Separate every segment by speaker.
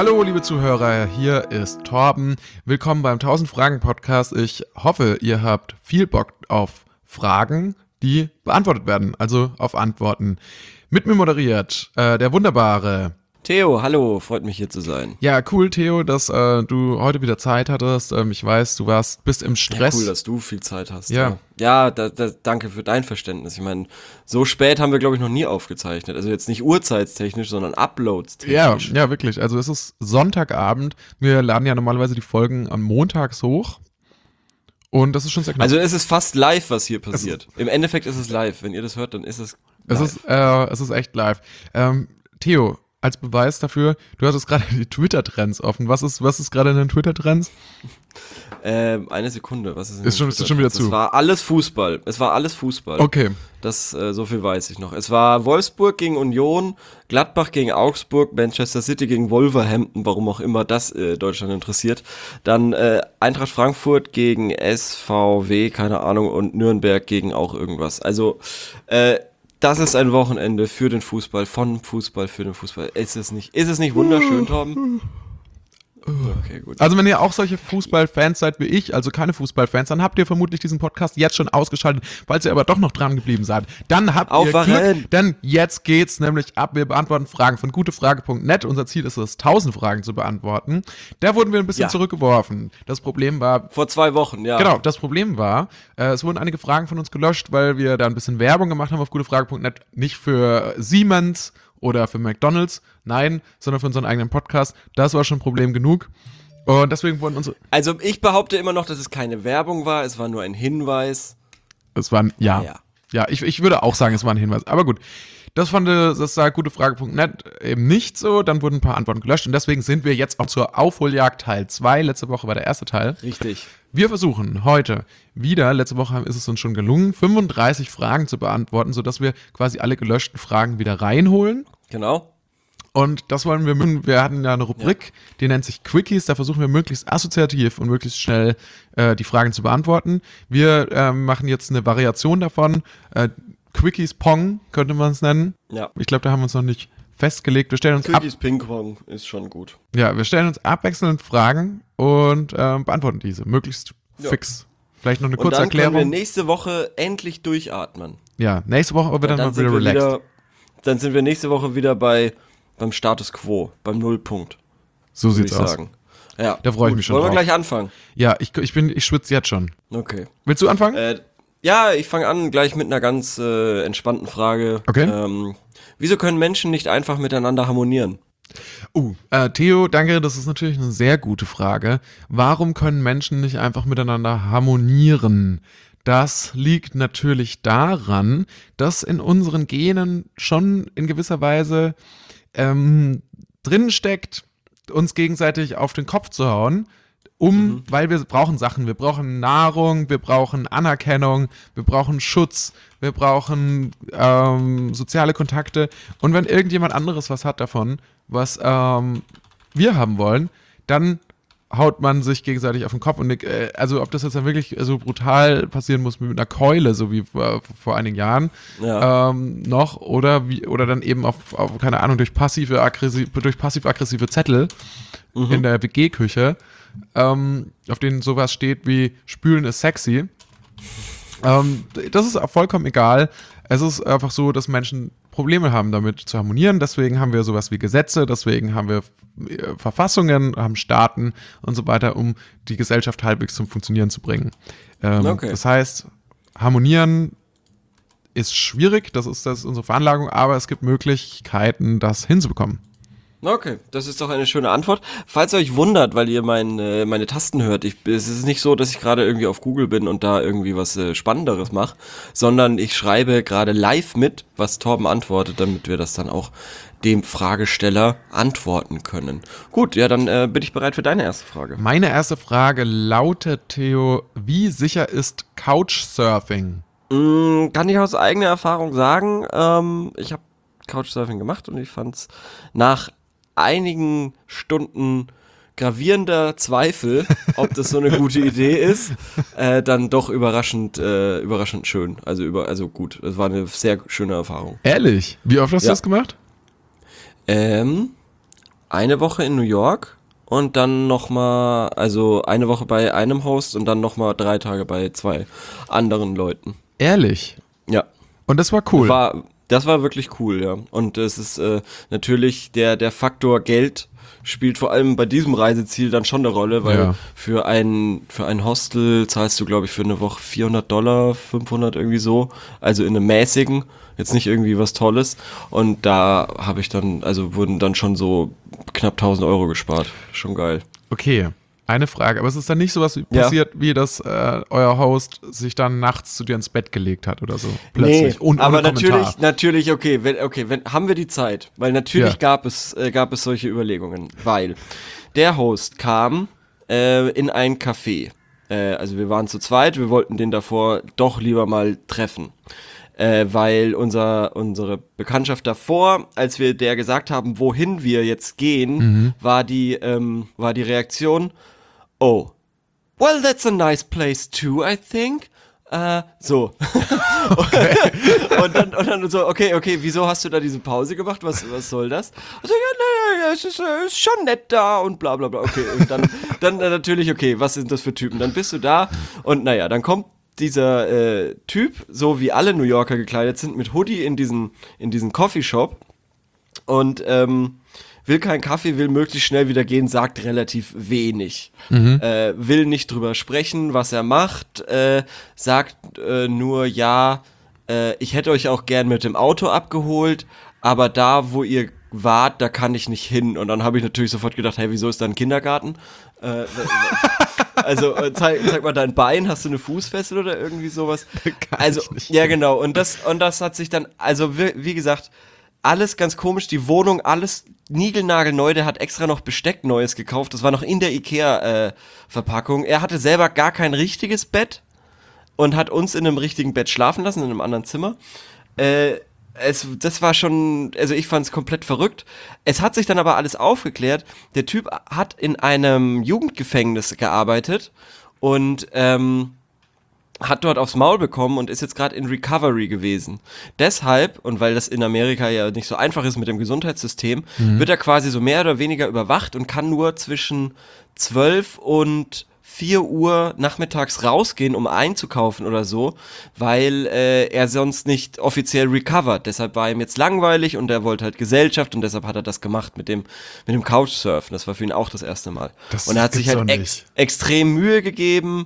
Speaker 1: Hallo liebe Zuhörer, hier ist Torben. Willkommen beim 1000 Fragen Podcast. Ich hoffe, ihr habt viel Bock auf Fragen, die beantwortet werden, also auf Antworten. Mit mir moderiert der wunderbare
Speaker 2: Theo, hallo, freut mich hier zu sein.
Speaker 1: Ja, cool, Theo, dass du heute wieder Zeit hattest. Ich weiß, bist im Stress.
Speaker 2: Ja, cool, dass du viel Zeit hast.
Speaker 1: Ja,
Speaker 2: danke für dein Verständnis. Ich meine, so spät haben wir, glaube ich, noch nie aufgezeichnet. Also jetzt nicht uhrzeitstechnisch, sondern uploadstechnisch.
Speaker 1: Ja, wirklich. Also es ist Sonntagabend. Wir laden ja normalerweise die Folgen am Montags hoch. Und das ist schon sehr knapp.
Speaker 2: Also es ist fast live, was hier passiert. Im Endeffekt ist es live. Wenn ihr das hört, dann ist es live.
Speaker 1: Es ist echt live. Theo, als Beweis dafür, du hattest gerade die Twitter-Trends offen. Was ist gerade in den Twitter-Trends?
Speaker 2: Eine Sekunde, was ist
Speaker 1: schon wieder zu.
Speaker 2: Es war alles Fußball.
Speaker 1: Okay.
Speaker 2: Das, so viel weiß ich noch. Es war Wolfsburg gegen Union, Gladbach gegen Augsburg, Manchester City gegen Wolverhampton, warum auch immer das Deutschland interessiert. Dann Eintracht Frankfurt gegen SVW, keine Ahnung, und Nürnberg gegen auch irgendwas. Also, das ist ein Wochenende für den Fußball, von Fußball für den Fußball. Ist es nicht wunderschön, Torben? Okay, gut.
Speaker 1: Also wenn ihr auch solche Fußballfans seid wie ich, also keine Fußballfans, dann habt ihr vermutlich diesen Podcast jetzt schon ausgeschaltet, falls ihr aber doch noch dran geblieben seid. Dann habt ihr Glück, denn jetzt geht's nämlich ab. Wir beantworten Fragen von gutefrage.net. Unser Ziel ist es, 1000 Fragen zu beantworten. Da wurden wir ein bisschen zurückgeworfen. Das Problem war...
Speaker 2: Vor 2 Wochen, ja.
Speaker 1: Genau, das Problem war, es wurden einige Fragen von uns gelöscht, weil wir da ein bisschen Werbung gemacht haben auf gutefrage.net. Nicht für Siemens oder für McDonald's, nein, sondern für unseren eigenen Podcast. Das war schon ein Problem genug. Und deswegen wurden unsere...
Speaker 2: Also ich behaupte immer noch, dass es keine Werbung war, es war nur ein Hinweis.
Speaker 1: Es war Ja, ich würde auch sagen, es war ein Hinweis. Aber gut, das sah gutefrage.net eben nicht so. Dann wurden ein paar Antworten gelöscht. Und deswegen sind wir jetzt auch zur Aufholjagd Teil 2. Letzte Woche war der erste Teil.
Speaker 2: Richtig.
Speaker 1: Wir versuchen heute wieder, letzte Woche ist es uns schon gelungen, 35 Fragen zu beantworten, sodass wir quasi alle gelöschten Fragen wieder reinholen.
Speaker 2: Genau.
Speaker 1: Und das wollen wir, wir hatten ja eine Rubrik, die nennt sich Quickies, da versuchen wir möglichst assoziativ und möglichst schnell die Fragen zu beantworten. Wir machen jetzt eine Variation davon, Quickies Pong könnte man es nennen.
Speaker 2: Ja.
Speaker 1: Ich glaube, da haben wir uns noch nicht festgelegt. Wir stellen uns
Speaker 2: Quickies Ping-Pong ist schon gut.
Speaker 1: Ja, wir stellen uns abwechselnd Fragen und beantworten diese, möglichst fix. Vielleicht noch eine kurze Erklärung.
Speaker 2: Und dann können wir nächste Woche endlich durchatmen.
Speaker 1: Ja, nächste Woche wird dann mal wieder relaxed.
Speaker 2: Dann sind wir nächste Woche wieder beim Status Quo, beim Nullpunkt.
Speaker 1: So sieht's aus.
Speaker 2: Ja,
Speaker 1: da freue ich mich schon
Speaker 2: drauf.
Speaker 1: Wollen
Speaker 2: wir gleich anfangen?
Speaker 1: Ja, ich schwitze jetzt schon.
Speaker 2: Okay.
Speaker 1: Willst du anfangen?
Speaker 2: Ja, ich fange an gleich mit einer ganz entspannten Frage.
Speaker 1: Okay.
Speaker 2: Wieso können Menschen nicht einfach miteinander harmonieren?
Speaker 1: Theo, danke, das ist natürlich eine sehr gute Frage. Warum können Menschen nicht einfach miteinander harmonieren? Das liegt natürlich daran, dass in unseren Genen schon in gewisser Weise drin steckt, uns gegenseitig auf den Kopf zu hauen, weil wir brauchen Sachen, wir brauchen Nahrung, wir brauchen Anerkennung, wir brauchen Schutz, wir brauchen soziale Kontakte, und wenn irgendjemand anderes was hat davon, was wir haben wollen, dann haut man sich gegenseitig auf den Kopf. Und also ob das jetzt dann wirklich so brutal passieren muss mit einer Keule, so wie vor einigen Jahren noch, oder dann eben auf keine Ahnung, durch passiv-aggressive Zettel in der WG-Küche, auf denen sowas steht wie Spülen ist sexy. Das ist auch vollkommen egal. Es ist einfach so, dass Menschen Probleme haben, damit zu harmonieren. Deswegen haben wir sowas wie Gesetze, deswegen haben wir Verfassungen, haben Staaten und so weiter, um die Gesellschaft halbwegs zum Funktionieren zu bringen. Das heißt, harmonieren ist schwierig, das ist unsere Veranlagung, aber es gibt Möglichkeiten, das hinzubekommen.
Speaker 2: Okay, das ist doch eine schöne Antwort. Falls ihr euch wundert, weil ihr meine Tasten hört, es ist nicht so, dass ich gerade irgendwie auf Google bin und da irgendwie was Spannenderes mache, sondern ich schreibe gerade live mit, was Torben antwortet, damit wir das dann auch dem Fragesteller antworten können. Gut, ja, dann bin ich bereit für deine erste Frage.
Speaker 1: Meine erste Frage lautet, Theo, wie sicher ist Couchsurfing?
Speaker 2: Kann ich aus eigener Erfahrung sagen, ich habe Couchsurfing gemacht und ich fand's nach einigen Stunden gravierender Zweifel, ob das so eine gute Idee ist, dann doch überraschend schön. Also gut. Es war eine sehr schöne Erfahrung.
Speaker 1: Ehrlich? Wie oft hast du das gemacht?
Speaker 2: eine Woche in New York und dann nochmal, also eine Woche bei einem Host und dann nochmal 3 Tage bei 2 anderen Leuten.
Speaker 1: Ehrlich?
Speaker 2: Ja.
Speaker 1: Und das war cool.
Speaker 2: Das war wirklich cool, ja. Und es ist natürlich der Faktor Geld spielt vor allem bei diesem Reiseziel dann schon eine Rolle, weil für ein Hostel zahlst du, glaube ich, für eine Woche $400, 500 irgendwie so, also in einem mäßigen, jetzt nicht irgendwie was Tolles. Und da habe ich dann, also wurden dann schon so knapp 1.000 Euro gespart. Schon geil.
Speaker 1: Okay, eine Frage, aber es ist dann nicht sowas passiert, wie dass euer Host sich dann nachts zu dir ins Bett gelegt hat oder so. Plötzlich.
Speaker 2: Nee, aber natürlich, okay, haben wir die Zeit, weil natürlich gab es solche Überlegungen, weil der Host kam in ein Café. Also wir waren zu zweit, wir wollten den davor doch lieber mal treffen. Weil unsere Bekanntschaft davor, als wir der gesagt haben, wohin wir jetzt gehen, war die Reaktion, oh, well, that's a nice place too, I think. So. Okay. und dann so, okay, wieso hast du da diese Pause gemacht? Was soll das? Also, ja, es ist schon nett da und bla bla bla. Okay, und dann natürlich, okay, was sind das für Typen? Dann bist du da und naja, dann kommt dieser Typ, so wie alle New Yorker gekleidet sind, mit Hoodie in diesen Coffeeshop und will keinen Kaffee, will möglichst schnell wieder gehen, sagt relativ wenig. Will nicht drüber sprechen, was er macht, sagt nur, ja, ich hätte euch auch gern mit dem Auto abgeholt, aber da, wo ihr wart, da kann ich nicht hin. Und dann habe ich natürlich sofort gedacht, hey, wieso ist da ein Kindergarten? Also zeig mal dein Bein, hast du eine Fußfessel oder irgendwie sowas? Also, ja genau, und das hat sich dann, also wie gesagt, alles ganz komisch, die Wohnung, alles niegelnagelneu, der hat extra noch Besteck Neues gekauft, das war noch in der Ikea-Verpackung. Er hatte selber gar kein richtiges Bett und hat uns in einem richtigen Bett schlafen lassen, in einem anderen Zimmer. Das war schon, also ich fand es komplett verrückt. Es hat sich dann aber alles aufgeklärt. Der Typ hat in einem Jugendgefängnis gearbeitet und hat dort aufs Maul bekommen und ist jetzt gerade in Recovery gewesen. Deshalb, und weil das in Amerika ja nicht so einfach ist mit dem Gesundheitssystem, wird er quasi so mehr oder weniger überwacht und kann nur zwischen 12 und 4 Uhr nachmittags rausgehen, um einzukaufen oder so, weil er sonst nicht offiziell recovert. Deshalb war ihm jetzt langweilig und er wollte halt Gesellschaft und deshalb hat er das gemacht mit dem Couchsurfen. Das war für ihn auch das erste Mal. Und er hat sich halt extrem Mühe gegeben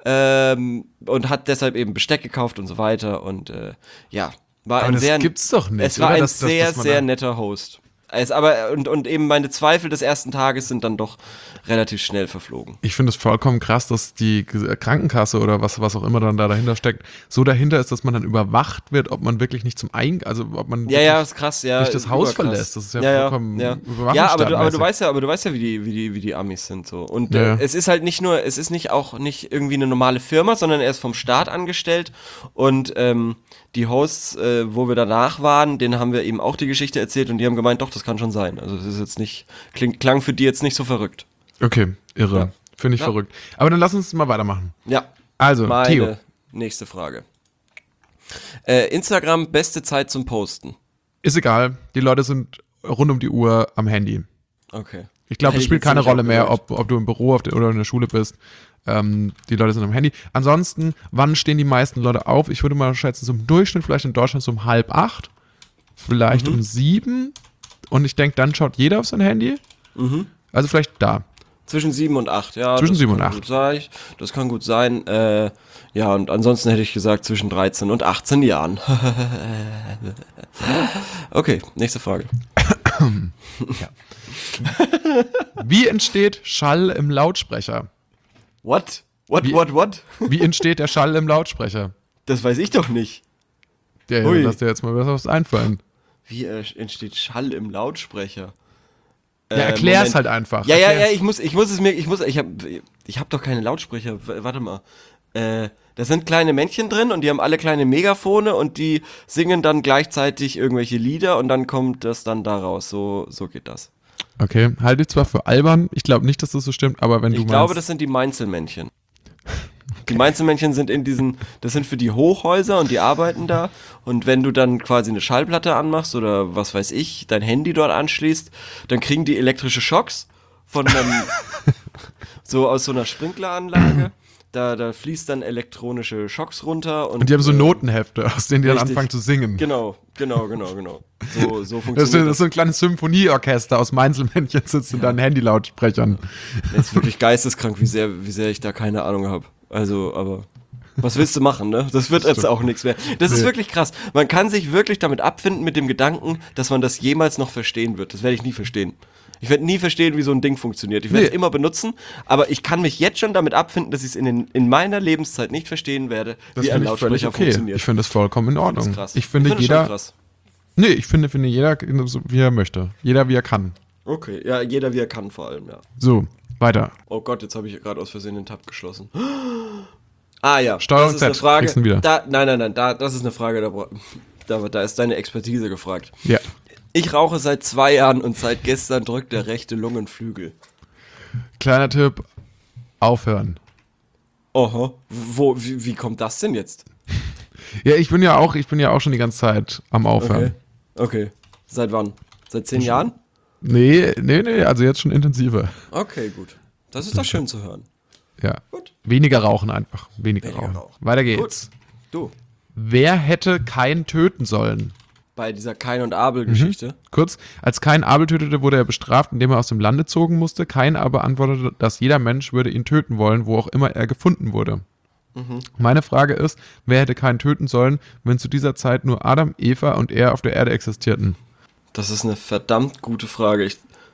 Speaker 2: und hat deshalb eben Besteck gekauft und so weiter und ja, war
Speaker 1: aber
Speaker 2: ein
Speaker 1: das
Speaker 2: sehr,
Speaker 1: gibt's doch nicht.
Speaker 2: es war ein sehr netter Host. Und eben meine Zweifel des ersten Tages sind dann doch relativ schnell verflogen.
Speaker 1: Ich finde es vollkommen krass, dass die Krankenkasse oder was auch immer dann da dahinter steckt, so dahinter ist, dass man dann überwacht wird, ob man wirklich nicht also ob man
Speaker 2: ist krass,
Speaker 1: nicht das Haus verlässt. Das ist ja vollkommen
Speaker 2: aber du weißt ja, wie die Amis sind so. Und es ist halt nicht nur, es ist nicht irgendwie eine normale Firma, sondern er ist vom Staat angestellt und die Hosts, wo wir danach waren, denen haben wir eben auch die Geschichte erzählt und die haben gemeint, doch, das kann schon sein. Also das ist jetzt nicht, klang für die jetzt nicht so verrückt.
Speaker 1: Okay, irre. Ja. Finde ich verrückt. Aber dann lass uns mal weitermachen.
Speaker 2: Ja.
Speaker 1: Also,
Speaker 2: meine
Speaker 1: Theo.
Speaker 2: Nächste Frage. Instagram, beste Zeit zum Posten.
Speaker 1: Ist egal. Die Leute sind rund um die Uhr am Handy.
Speaker 2: Okay.
Speaker 1: Ich glaube, es spielt keine Rolle mehr, ob du im Büro oder in der Schule bist. Die Leute sind am Handy. Ansonsten, wann stehen die meisten Leute auf? Ich würde mal schätzen, so im Durchschnitt vielleicht in Deutschland so um 7:30, vielleicht um 7. Und ich denke, dann schaut jeder auf sein Handy. Also vielleicht da.
Speaker 2: Zwischen 7 und 8, ja.
Speaker 1: Zwischen 7 und 8.
Speaker 2: Das kann gut sein. Ja, und ansonsten hätte ich gesagt zwischen 13 und 18 Jahren. Okay, nächste Frage.
Speaker 1: Ja. Wie entsteht Schall im Lautsprecher?
Speaker 2: What?
Speaker 1: Wie entsteht der Schall im Lautsprecher?
Speaker 2: Das weiß ich doch nicht.
Speaker 1: Ja, lass dir jetzt mal was einfallen.
Speaker 2: Wie entsteht Schall im Lautsprecher?
Speaker 1: Ja, erklär's halt einfach.
Speaker 2: Ja, ich hab doch keine Lautsprecher. Warte mal. Da sind kleine Männchen drin und die haben alle kleine Megafone und die singen dann gleichzeitig irgendwelche Lieder und dann kommt das dann da raus. So geht das.
Speaker 1: Okay, halte ich zwar für albern, ich glaube nicht, dass das so stimmt, aber wenn du meinst...
Speaker 2: Ich glaube, das sind die Mainzelmännchen. Die Mainzelmännchen sind das sind für die Hochhäuser und die arbeiten da. Und wenn du dann quasi eine Schallplatte anmachst oder was weiß ich, dein Handy dort anschließt, dann kriegen die elektrische Schocks von einem, so aus so einer Sprinkleranlage. Da fließt dann elektronische Schocks runter. Und
Speaker 1: die haben so Notenhefte, aus denen die dann
Speaker 2: richtig.
Speaker 1: anfangen zu singen.
Speaker 2: Genau. So funktioniert
Speaker 1: Das ist so ein kleines Symphonieorchester aus Mainzelmännchen sitzt in deinen Handylautsprechern.
Speaker 2: Das ist wirklich geisteskrank, wie sehr ich da keine Ahnung habe. Also, aber was willst du machen, ne? Das wird jetzt auch nichts mehr. Das ist wirklich krass. Man kann sich wirklich damit abfinden mit dem Gedanken, dass man das jemals noch verstehen wird. Das werde ich nie verstehen. Ich werde nie verstehen, wie so ein Ding funktioniert. Ich werde es immer benutzen, aber ich kann mich jetzt schon damit abfinden, dass ich es in meiner Lebenszeit nicht verstehen werde, wie ein Lautsprecher funktioniert.
Speaker 1: Ich finde das vollkommen in Ordnung.
Speaker 2: Krass.
Speaker 1: Ich finde
Speaker 2: jeder. Krass.
Speaker 1: Nee, ich finde jeder, so wie er möchte. Jeder, wie er kann.
Speaker 2: Okay, ja, jeder wie er kann vor allem, ja.
Speaker 1: So, weiter.
Speaker 2: Oh Gott, jetzt habe ich gerade aus Versehen den Tab geschlossen. Ah ja,
Speaker 1: Steuerung
Speaker 2: das ist eine
Speaker 1: Z,
Speaker 2: Frage.
Speaker 1: kriegst du ihn wieder.
Speaker 2: Nein, das ist eine Frage, da ist deine Expertise gefragt.
Speaker 1: Ja.
Speaker 2: Ich rauche seit 2 Jahren und seit gestern drückt der rechte Lungenflügel.
Speaker 1: Kleiner Tipp, aufhören.
Speaker 2: Oho, wie kommt das denn jetzt?
Speaker 1: Ja, ich bin ja auch schon die ganze Zeit am Aufhören.
Speaker 2: Okay. Seit wann? Seit 10 Jahren?
Speaker 1: Nee, also jetzt schon intensiver.
Speaker 2: Okay, gut. Das ist doch schön zu hören.
Speaker 1: Ja.
Speaker 2: Gut.
Speaker 1: Weniger rauchen einfach. Weniger rauchen. Weiter geht's.
Speaker 2: Gut. Du,
Speaker 1: Wer hätte Kain töten sollen?
Speaker 2: bei dieser Kain und Abel-Geschichte.
Speaker 1: Kurz, als Kain Abel tötete, wurde er bestraft, indem er aus dem Lande zogen musste. Kain aber antwortete, dass jeder Mensch würde ihn töten wollen, wo auch immer er gefunden wurde. Meine Frage ist, wer hätte Kain töten sollen, wenn zu dieser Zeit nur Adam, Eva und er auf der Erde existierten?
Speaker 2: Das ist eine verdammt gute Frage.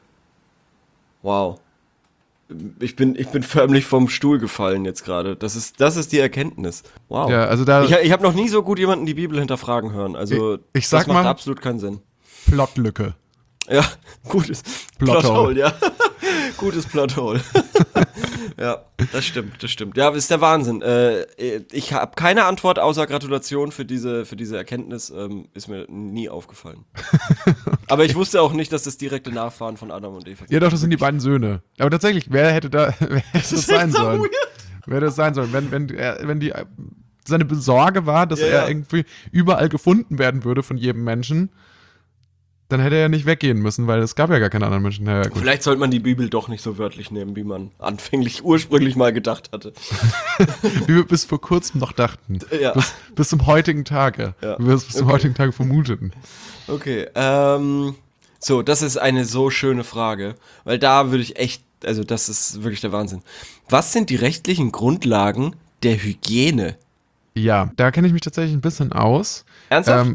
Speaker 2: Wow. Ich bin förmlich vom Stuhl gefallen jetzt gerade. Das ist die Erkenntnis. Wow.
Speaker 1: Ja, also da
Speaker 2: Ich habe noch nie so gut jemanden die Bibel hinterfragen hören. Also
Speaker 1: Ich sag
Speaker 2: das macht
Speaker 1: mal-
Speaker 2: absolut keinen Sinn.
Speaker 1: Plotlücke.
Speaker 2: Ja, gutes
Speaker 1: Plothole.
Speaker 2: ja. Gutes Plothole. Ja, das stimmt. Ja, ist der Wahnsinn. Ich habe keine Antwort außer Gratulation für diese Erkenntnis. Ist mir nie aufgefallen. Aber ich wusste auch nicht, dass das direkte Nachfahren von Adam und Eva sind.
Speaker 1: Ja doch, das sind die beiden Söhne. Aber tatsächlich, wer hätte das sein sollen? Wer hätte das sein sollen? Wenn die seine Besorge war, dass er irgendwie überall gefunden werden würde von jedem Menschen, dann hätte er ja nicht weggehen müssen, weil es gab ja gar keine anderen Menschen. Ja, gut.
Speaker 2: Vielleicht sollte man die Bibel doch nicht so wörtlich nehmen, wie man ursprünglich mal gedacht hatte.
Speaker 1: Wie wir bis vor kurzem noch dachten.
Speaker 2: Ja.
Speaker 1: Bis zum heutigen Tage.
Speaker 2: Ja.
Speaker 1: Wie wir es bis zum heutigen Tage vermuteten.
Speaker 2: Okay, so, das ist eine so schöne Frage, weil da würde ich echt, also das ist wirklich der Wahnsinn. Was sind die rechtlichen Grundlagen der Hygiene?
Speaker 1: Ja, da kenne ich mich tatsächlich ein bisschen aus.
Speaker 2: Ernsthaft?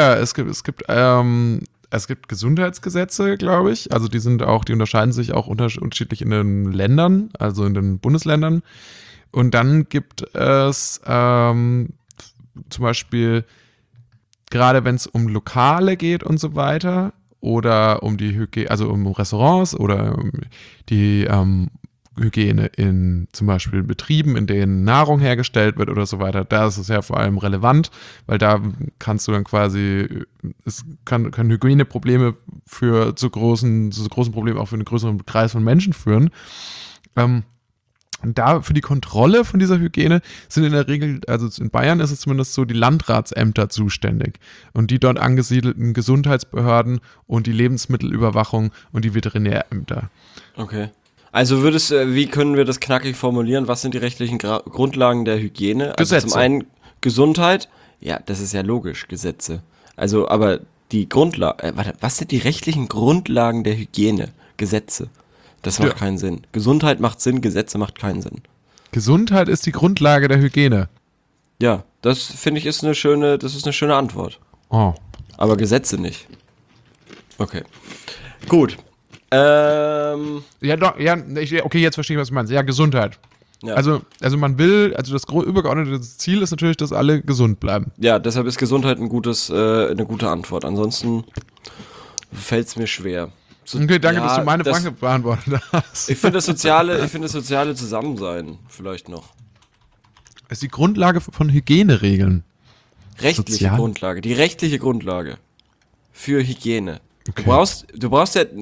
Speaker 1: Es gibt Gesundheitsgesetze, glaube ich. Also die unterscheiden sich auch unterschiedlich in den Ländern, also in den Bundesländern. Und dann gibt es zum Beispiel, gerade wenn es um Lokale geht und so weiter, oder um die Hygiene, also um Restaurants oder um die Hygiene in zum Beispiel Betrieben, in denen Nahrung hergestellt wird oder so weiter, da ist es ja vor allem relevant, weil da kannst du dann quasi, es können Hygieneprobleme zu großen Problemen auch für einen größeren Kreis von Menschen führen. Und da für die Kontrolle von dieser Hygiene sind in der Regel, also in Bayern ist es zumindest so, die Landratsämter zuständig und die dort angesiedelten Gesundheitsbehörden und die Lebensmittelüberwachung und die Veterinärämter.
Speaker 2: Okay. Also wie können wir das knackig formulieren? Was sind die rechtlichen Grundlagen der Hygiene? Also
Speaker 1: Gesetze.
Speaker 2: zum einen Gesundheit. Ja, das ist ja logisch, Gesetze. Also, aber die Grundlage, was sind die rechtlichen Grundlagen der Hygiene? Gesetze. Das macht keinen Sinn. Gesundheit macht Sinn, Gesetze macht keinen Sinn.
Speaker 1: Gesundheit ist die Grundlage der Hygiene.
Speaker 2: Ja, das finde ich ist eine schöne Antwort.
Speaker 1: Oh.
Speaker 2: Aber Gesetze nicht. Okay. Gut.
Speaker 1: Okay, jetzt verstehe ich, was du meinst. Ja, Gesundheit.
Speaker 2: Ja.
Speaker 1: Also man will, also das übergeordnete Ziel ist natürlich, dass alle gesund bleiben.
Speaker 2: Ja, deshalb ist Gesundheit eine gute Antwort. Ansonsten fällt es mir schwer.
Speaker 1: Okay, danke, dass du meine Frage beantwortet hast.
Speaker 2: Ich finde das soziale Zusammensein vielleicht noch.
Speaker 1: Das ist die Grundlage von Hygieneregeln.
Speaker 2: Rechtliche
Speaker 1: Sozial?
Speaker 2: Grundlage, die rechtliche Grundlage für Hygiene.
Speaker 1: Okay.
Speaker 2: Du musst ja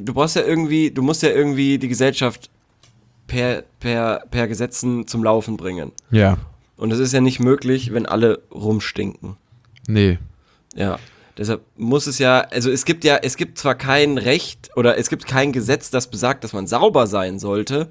Speaker 2: irgendwie die Gesellschaft per Gesetzen zum Laufen bringen.
Speaker 1: Ja.
Speaker 2: Und das ist ja nicht möglich, wenn alle rumstinken.
Speaker 1: Nee.
Speaker 2: Ja. Deshalb muss es ja, also es gibt zwar kein Recht oder es gibt kein Gesetz, das besagt, dass man sauber sein sollte.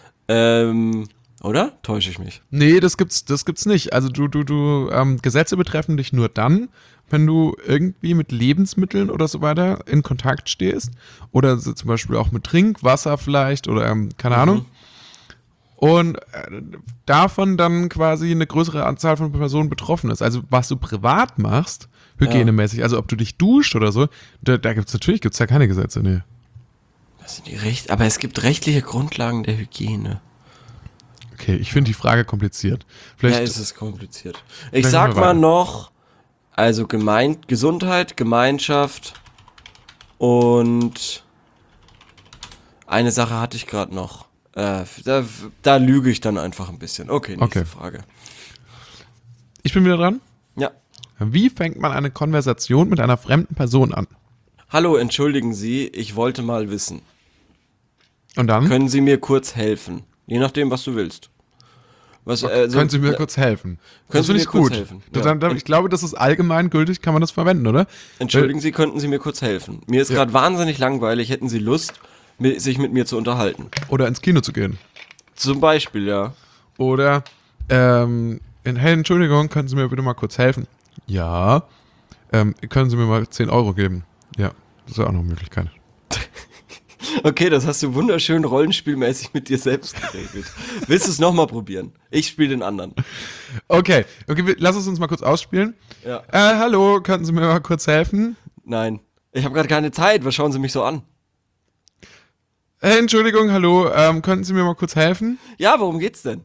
Speaker 2: Oder? Täusche ich mich?
Speaker 1: Nee, das gibt's nicht. Also Gesetze betreffen dich nur dann, wenn du irgendwie mit Lebensmitteln oder so weiter in Kontakt stehst. Oder so zum Beispiel auch mit Trinkwasser vielleicht oder keine Ahnung. Und davon dann quasi eine größere Anzahl von Personen betroffen ist. Also was du privat machst, hygienemäßig, also ob du dich duscht oder so, da gibt's ja keine Gesetze, nee.
Speaker 2: Das sind aber es gibt rechtliche Grundlagen der Hygiene.
Speaker 1: Okay, ich finde die Frage kompliziert. Vielleicht
Speaker 2: Ja, ist es kompliziert. Ich sag mal noch, also Gesundheit, Gemeinschaft und eine Sache hatte ich gerade noch. Da lüge ich dann einfach ein bisschen. Okay, nächste Frage.
Speaker 1: Ich bin wieder dran.
Speaker 2: Ja.
Speaker 1: Wie fängt man eine Konversation mit einer fremden Person an?
Speaker 2: Hallo, entschuldigen Sie, ich wollte mal wissen.
Speaker 1: Und dann?
Speaker 2: Können Sie mir kurz helfen? Je nachdem, was du willst.
Speaker 1: Können Sie mir kurz helfen?
Speaker 2: Das finde ich gut. Helfen?
Speaker 1: Ja. Ich glaube, das ist allgemeingültig, kann man das verwenden, oder?
Speaker 2: Entschuldigen Sie, könnten Sie mir kurz helfen? Mir ist gerade wahnsinnig langweilig, hätten Sie Lust, sich mit mir zu unterhalten?
Speaker 1: Oder ins Kino zu gehen.
Speaker 2: Zum Beispiel, ja.
Speaker 1: Oder, hey, Entschuldigung, können Sie mir bitte mal kurz helfen? Ja. Können Sie mir mal 10 Euro geben? Ja, das ist auch noch eine Möglichkeit.
Speaker 2: Okay, das hast du wunderschön rollenspielmäßig mit dir selbst geregelt. Willst du es nochmal probieren? Ich spiele den anderen.
Speaker 1: Okay, lass es uns mal kurz ausspielen.
Speaker 2: Ja.
Speaker 1: Hallo, könnten Sie mir mal kurz helfen?
Speaker 2: Nein, ich habe gerade keine Zeit. Was schauen Sie mich so an?
Speaker 1: Entschuldigung, hallo, könnten Sie mir mal kurz helfen?
Speaker 2: Ja, worum geht's denn?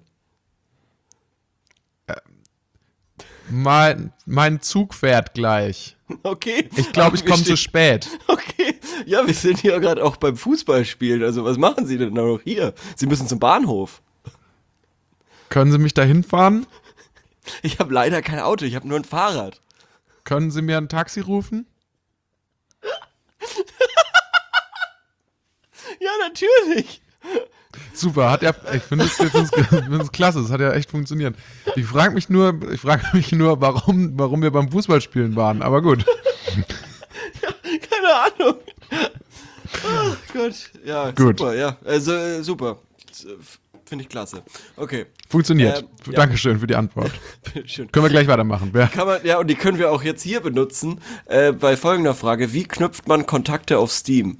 Speaker 1: Mein Zug fährt gleich.
Speaker 2: Okay.
Speaker 1: Ich glaube, ich komme zu spät.
Speaker 2: Okay. Ja, wir sind hier gerade auch beim Fußballspielen. Also was machen Sie denn noch hier? Sie müssen zum Bahnhof.
Speaker 1: Können Sie mich da hinfahren?
Speaker 2: Ich habe leider kein Auto, ich habe nur ein Fahrrad.
Speaker 1: Können Sie mir ein Taxi rufen?
Speaker 2: Ja, natürlich.
Speaker 1: Super, ich finde es klasse, das hat ja echt funktioniert. Ich frage mich nur, warum wir beim Fußballspielen waren, aber gut.
Speaker 2: Ja, keine Ahnung. Oh Gott, ja, gut. Super, ja, also super. Finde ich klasse. Okay.
Speaker 1: Funktioniert. Dankeschön für die Antwort. Können wir gleich weitermachen.
Speaker 2: Und die können wir auch jetzt hier benutzen, bei folgender Frage. Wie knüpft man Kontakte auf Steam?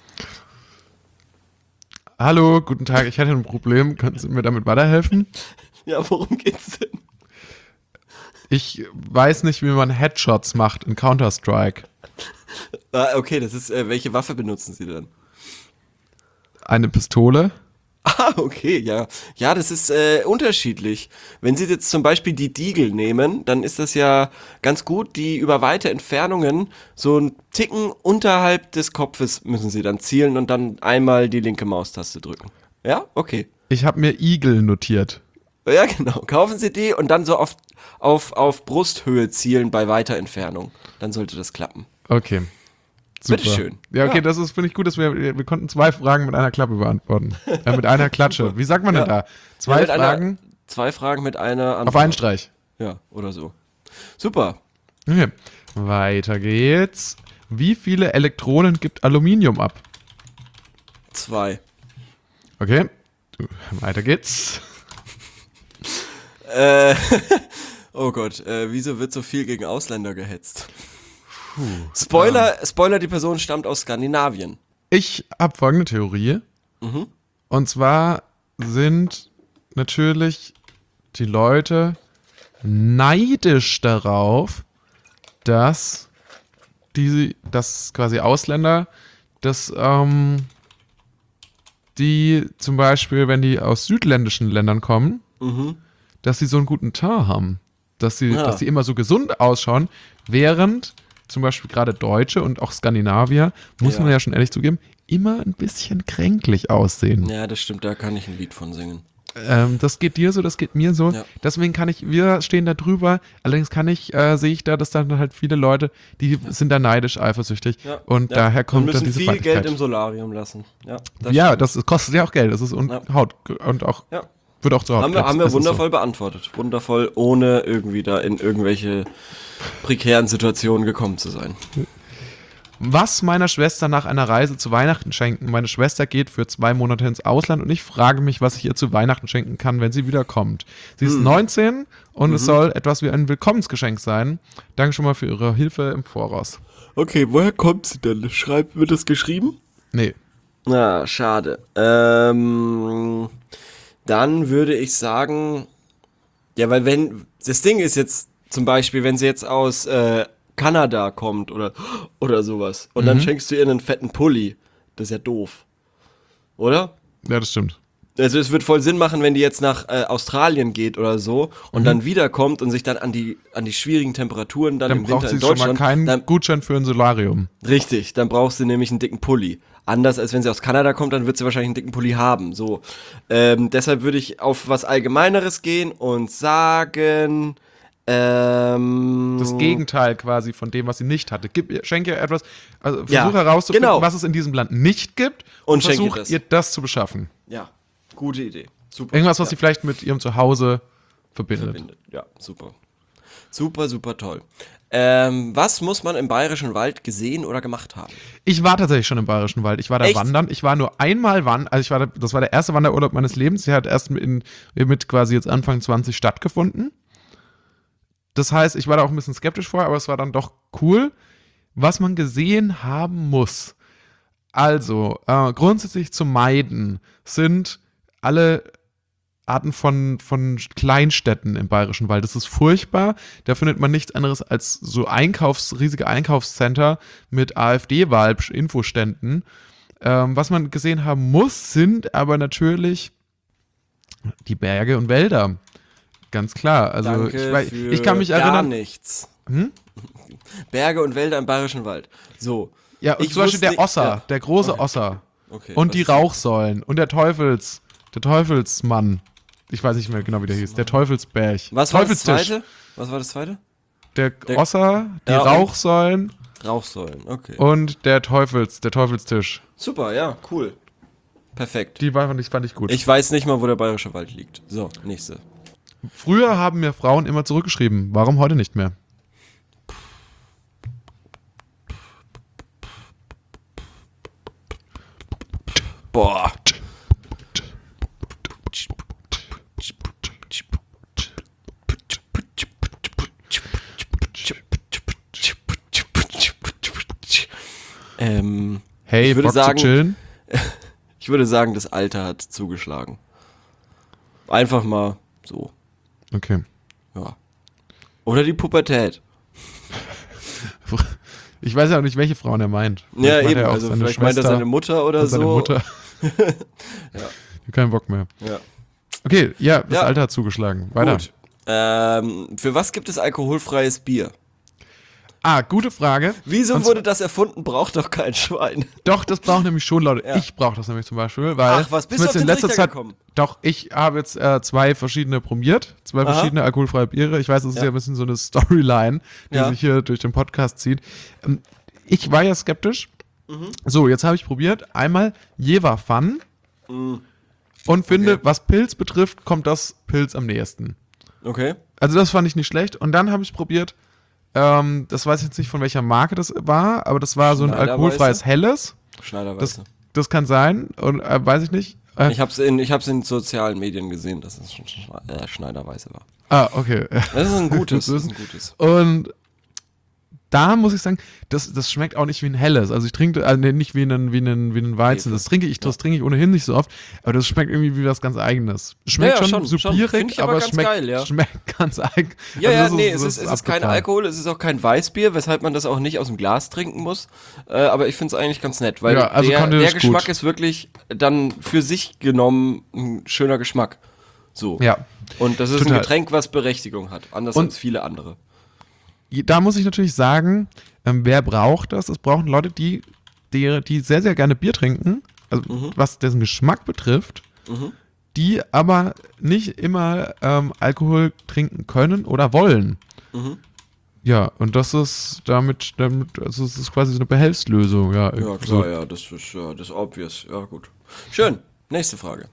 Speaker 1: Hallo, guten Tag, ich hatte ein Problem. Können Sie mir damit weiterhelfen?
Speaker 2: Ja, worum geht's denn?
Speaker 1: Ich weiß nicht, wie man Headshots macht in Counter-Strike.
Speaker 2: Okay, das ist, welche Waffe benutzen Sie denn?
Speaker 1: Eine Pistole.
Speaker 2: Ah, okay, ja. Ja, das ist unterschiedlich. Wenn Sie jetzt zum Beispiel die Deagle nehmen, dann ist das ja ganz gut, die über weite Entfernungen so einen Ticken unterhalb des Kopfes müssen Sie dann zielen und dann einmal die linke Maustaste drücken. Ja, okay.
Speaker 1: Ich habe mir Eagle notiert.
Speaker 2: Ja, genau. Kaufen Sie die und dann so auf Brusthöhe zielen bei weiter Entfernung. Dann sollte das klappen.
Speaker 1: Okay. Super.
Speaker 2: Bitteschön.
Speaker 1: Ja, okay, das finde ich gut, dass wir konnten 2 Fragen mit einer Klappe beantworten. Mit einer Klatsche. Wie sagt man denn da? 2 Fragen?
Speaker 2: 2 Fragen mit einer Antwort.
Speaker 1: Auf einen Streich.
Speaker 2: Ja, oder so. Super.
Speaker 1: Okay. Weiter geht's. Wie viele Elektronen gibt Aluminium ab?
Speaker 2: 2.
Speaker 1: Okay. Weiter geht's.
Speaker 2: Oh Gott, wieso wird so viel gegen Ausländer gehetzt? Spoiler, die Person stammt aus Skandinavien.
Speaker 1: Ich habe folgende Theorie. Und zwar sind natürlich die Leute neidisch darauf, dass quasi Ausländer, die zum Beispiel, wenn die aus südländischen Ländern kommen, dass sie so einen guten Teint haben. Dass sie immer so gesund ausschauen, während zum Beispiel gerade Deutsche und auch Skandinavier, muss man ja schon ehrlich zugeben, immer ein bisschen kränklich aussehen.
Speaker 2: Ja, das stimmt, da kann ich ein Lied von singen.
Speaker 1: Das geht dir so, das geht mir so.
Speaker 2: Ja.
Speaker 1: Deswegen wir stehen da drüber, allerdings sehe ich da, dass dann halt viele Leute, die sind da neidisch, eifersüchtig und daher kommt dann diese
Speaker 2: viel Geld im Solarium lassen.
Speaker 1: Ja, das kostet ja auch Geld, das ist Haut und auch Wird auch zu Hause.
Speaker 2: Haben wir wundervoll beantwortet. Wundervoll, ohne irgendwie da in irgendwelche prekären Situationen gekommen zu sein.
Speaker 1: Was meiner Schwester nach einer Reise zu Weihnachten schenken? Meine Schwester geht für 2 Monate ins Ausland und ich frage mich, was ich ihr zu Weihnachten schenken kann, wenn sie wiederkommt. Sie ist 19 und es soll etwas wie ein Willkommensgeschenk sein. Danke schon mal für Ihre Hilfe im Voraus.
Speaker 2: Okay, woher kommt sie denn? Wird das geschrieben?
Speaker 1: Nee.
Speaker 2: Na, schade. Dann würde ich sagen, ja, weil das Ding ist jetzt zum Beispiel, wenn sie jetzt aus Kanada kommt oder sowas und dann schenkst du ihr einen fetten Pulli, das ist ja doof. Oder?
Speaker 1: Ja, das stimmt.
Speaker 2: Also es wird voll Sinn machen, wenn die jetzt nach Australien geht oder so und dann wiederkommt und sich dann an die schwierigen Temperaturen dann im
Speaker 1: braucht
Speaker 2: Winter
Speaker 1: sie
Speaker 2: in
Speaker 1: schon mal
Speaker 2: Deutschland...
Speaker 1: keinen Gutschein für ein Solarium.
Speaker 2: Richtig, dann brauchst du nämlich einen dicken Pulli. Anders als wenn sie aus Kanada kommt, dann wird sie wahrscheinlich einen dicken Pulli haben. So, deshalb würde ich auf was Allgemeineres gehen und sagen...
Speaker 1: Das Gegenteil quasi von dem, was sie nicht hatte. Schenke ihr etwas, also versuche herauszufinden,
Speaker 2: genau,
Speaker 1: was es in diesem Land nicht gibt und
Speaker 2: schenke
Speaker 1: versuche ihr das zu beschaffen.
Speaker 2: Ja, gute Idee. Super.
Speaker 1: Irgendwas, was sie vielleicht mit ihrem Zuhause verbindet.
Speaker 2: Ja, super. Super, super toll. Was muss man im Bayerischen Wald gesehen oder gemacht haben?
Speaker 1: Ich war tatsächlich schon im Bayerischen Wald. Ich war da
Speaker 2: Echt?
Speaker 1: wandern. Ich war nur einmal wandern. Also das war der erste Wanderurlaub meines Lebens. Der hat erst mit quasi jetzt Anfang 20 stattgefunden. Das heißt, ich war da auch ein bisschen skeptisch vorher, aber es war dann doch cool, was man gesehen haben muss. Also, grundsätzlich zu meiden sind alle Arten von Kleinstädten im Bayerischen Wald. Das ist furchtbar. Da findet man nichts anderes als so riesige Einkaufscenter mit AfD-Wahl-Infoständen. Was man gesehen haben muss, sind aber natürlich die Berge und Wälder. Ganz klar. Also
Speaker 2: Danke
Speaker 1: ich kann mich erinnern.
Speaker 2: Gar nichts. Berge und Wälder im Bayerischen Wald. So.
Speaker 1: Ja, und zum Beispiel der Osser, der große Osser.
Speaker 2: Okay,
Speaker 1: und die Rauchsäulen und der Teufelsmann. Ich weiß nicht mehr genau, wie der hieß. Der Teufelsberg.
Speaker 2: Was war das zweite?
Speaker 1: Der Osser, die Rauchsäulen.
Speaker 2: Rauchsäulen, okay.
Speaker 1: Und der Teufelstisch.
Speaker 2: Super, ja, cool. Perfekt.
Speaker 1: Die fand ich gut.
Speaker 2: Ich weiß nicht mal, wo der Bayerische Wald liegt. So, nächste.
Speaker 1: Früher haben mir Frauen immer zurückgeschrieben. Warum heute nicht mehr?
Speaker 2: Boah.
Speaker 1: Hey, Bock zu chillen?
Speaker 2: Ich würde sagen, das Alter hat zugeschlagen. Einfach mal so.
Speaker 1: Okay.
Speaker 2: Ja. Oder die Pubertät.
Speaker 1: Ich weiß ja auch nicht, welche Frauen er meint.
Speaker 2: Ja, eben. Also vielleicht meint er seine Mutter oder so.
Speaker 1: Seine Mutter.
Speaker 2: Ja.
Speaker 1: Kein Bock mehr.
Speaker 2: Ja.
Speaker 1: Okay, ja, das Alter hat zugeschlagen. Weiter.
Speaker 2: Gut. Für was gibt es alkoholfreies Bier?
Speaker 1: Gute Frage.
Speaker 2: Wieso wurde das erfunden? Braucht doch kein Schwein.
Speaker 1: Doch, das braucht nämlich schon Leute. Ja. Ich brauche das nämlich zum Beispiel, weil...
Speaker 2: Ach, was, bist du auf den Trichter gekommen?
Speaker 1: Doch, ich habe jetzt 2 verschiedene probiert. 2 verschiedene alkoholfreie Biere. Ich weiß, das ist ja ein bisschen so eine Storyline, die sich hier durch den Podcast zieht. Ich war ja skeptisch. So, jetzt habe ich probiert. Einmal Jever Fun. Und finde, was Pilz betrifft, kommt das Pilz am nächsten.
Speaker 2: Okay.
Speaker 1: Also das fand ich nicht schlecht. Und dann habe ich probiert, das weiß ich jetzt nicht, von welcher Marke das war, aber das war so ein alkoholfreies Helles.
Speaker 2: Schneiderweiße.
Speaker 1: Das kann sein. Und weiß ich nicht.
Speaker 2: Ich hab's in sozialen Medien gesehen, dass es schon Schneiderweiße war.
Speaker 1: Okay.
Speaker 2: Das ist ein gutes.
Speaker 1: Und da muss ich sagen, das schmeckt auch nicht wie ein Helles. Also ich trinke, nicht wie einen Weizen. Das trinke ich ohnehin nicht so oft. Aber das schmeckt irgendwie wie was ganz Eigenes. Schmeckt schon so bierig, aber es schmeckt ganz eigen.
Speaker 2: Es ist kein Alkohol, es ist auch kein Weißbier, weshalb man das auch nicht aus dem Glas trinken muss. Aber ich finde es eigentlich ganz nett, weil der Geschmack ist wirklich dann für sich genommen ein schöner Geschmack. So.
Speaker 1: Ja.
Speaker 2: Und das ist ein Getränk, was Berechtigung hat, anders als viele andere.
Speaker 1: Da muss ich natürlich sagen, wer braucht das? Es brauchen Leute, die sehr, sehr gerne Bier trinken, also was dessen Geschmack betrifft, die aber nicht immer Alkohol trinken können oder wollen. Ja, und das ist also es ist quasi so eine Behelfslösung. Ja,
Speaker 2: klar, das ist obvious. Ja, gut. Schön. Nächste Frage.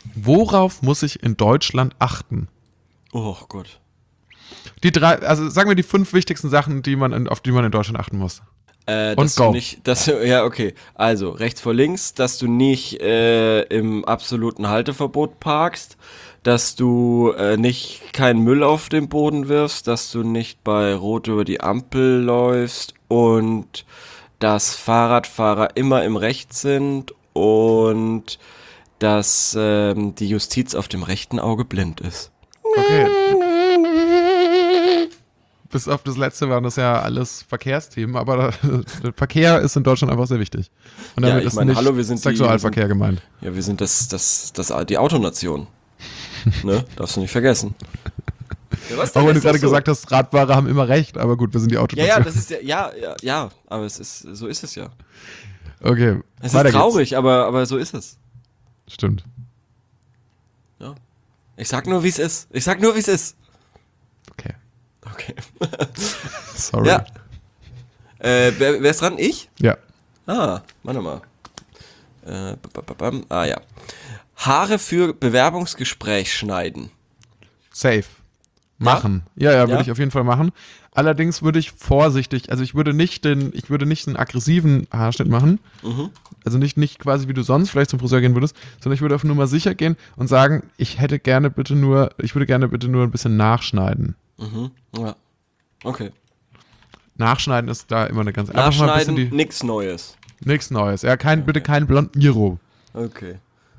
Speaker 1: Worauf muss ich in Deutschland achten?
Speaker 2: Oh Gott.
Speaker 1: Die 3, also sagen wir die 5 wichtigsten Sachen, auf die man in Deutschland achten muss.
Speaker 2: Dass
Speaker 1: go.
Speaker 2: du nicht, ja, okay. Also, rechts vor links, dass du nicht im absoluten Halteverbot parkst, dass du nicht keinen Müll auf den Boden wirfst, dass du nicht bei Rot über die Ampel läufst und dass Fahrradfahrer immer im Recht sind und dass die Justiz auf dem rechten Auge blind ist.
Speaker 1: Okay. Bis auf das letzte waren das ja alles Verkehrsthemen, aber der Verkehr ist in Deutschland einfach sehr wichtig. Und damit ist nicht
Speaker 2: hallo, wir sind
Speaker 1: Sexualverkehr gemeint.
Speaker 2: Ja, wir sind die Autonation. Ne? Darfst du nicht vergessen. Ja,
Speaker 1: auch wenn du gerade gesagt hast, Radfahrer haben immer recht, aber gut, wir sind die Autonation.
Speaker 2: Ja, das ist ja, aber so ist es ja.
Speaker 1: Okay.
Speaker 2: Es ist traurig, aber so ist es.
Speaker 1: Stimmt.
Speaker 2: Ja. Ich sag nur, wie es ist.
Speaker 1: Okay.
Speaker 2: Sorry. Ja. Wer ist dran? Ich?
Speaker 1: Ja.
Speaker 2: Warte mal. Ja. Haare für Bewerbungsgespräch schneiden.
Speaker 1: Safe. Machen. Ja, würde ich auf jeden Fall machen. Allerdings würde ich vorsichtig, also ich würde nicht einen aggressiven Haarschnitt machen. Mhm. Also nicht quasi wie du sonst vielleicht zum Friseur gehen würdest, sondern ich würde auf Nummer sicher gehen und sagen, ich würde gerne bitte nur ein bisschen nachschneiden.
Speaker 2: Mhm. Ja. Okay.
Speaker 1: Nachschneiden ist da immer eine ganz
Speaker 2: Nachschneiden, nichts Neues.
Speaker 1: Nichts Neues. Ja, bitte keinen blonden Iro.
Speaker 2: Okay.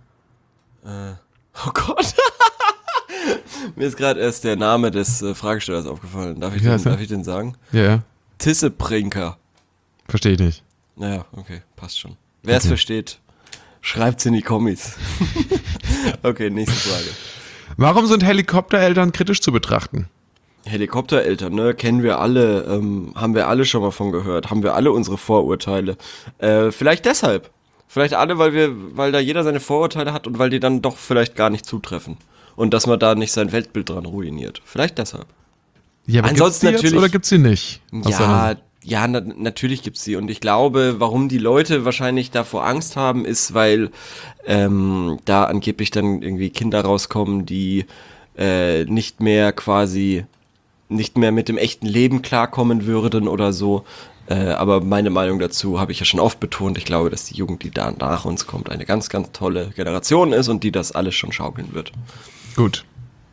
Speaker 2: Oh Gott. Mir ist gerade erst der Name des Fragestellers aufgefallen. Darf ich den sagen?
Speaker 1: Ja.
Speaker 2: Tisseprinker.
Speaker 1: Verstehe ich nicht.
Speaker 2: Naja, okay, passt schon. Wer es versteht, schreibt's in die Kommis. Okay, nächste Frage.
Speaker 1: Warum sind Helikoptereltern kritisch zu betrachten?
Speaker 2: Helikoptereltern, ne, kennen wir alle, haben wir alle schon mal von gehört, haben wir alle unsere Vorurteile. Vielleicht deshalb. Vielleicht alle, weil da jeder seine Vorurteile hat und weil die dann doch vielleicht gar nicht zutreffen. Und dass man da nicht sein Weltbild dran ruiniert. Vielleicht deshalb.
Speaker 1: Ja, aber
Speaker 2: ansonsten
Speaker 1: gibt's die jetzt oder gibt's sie nicht?
Speaker 2: Natürlich gibt's sie. Und ich glaube, warum die Leute wahrscheinlich davor Angst haben, ist, weil da angeblich dann irgendwie Kinder rauskommen, die nicht mehr mit dem echten Leben klarkommen würden oder so. Aber meine Meinung dazu habe ich ja schon oft betont. Ich glaube, dass die Jugend, die da nach uns kommt, eine ganz, ganz tolle Generation ist und die das alles schon schaukeln wird.
Speaker 1: Gut.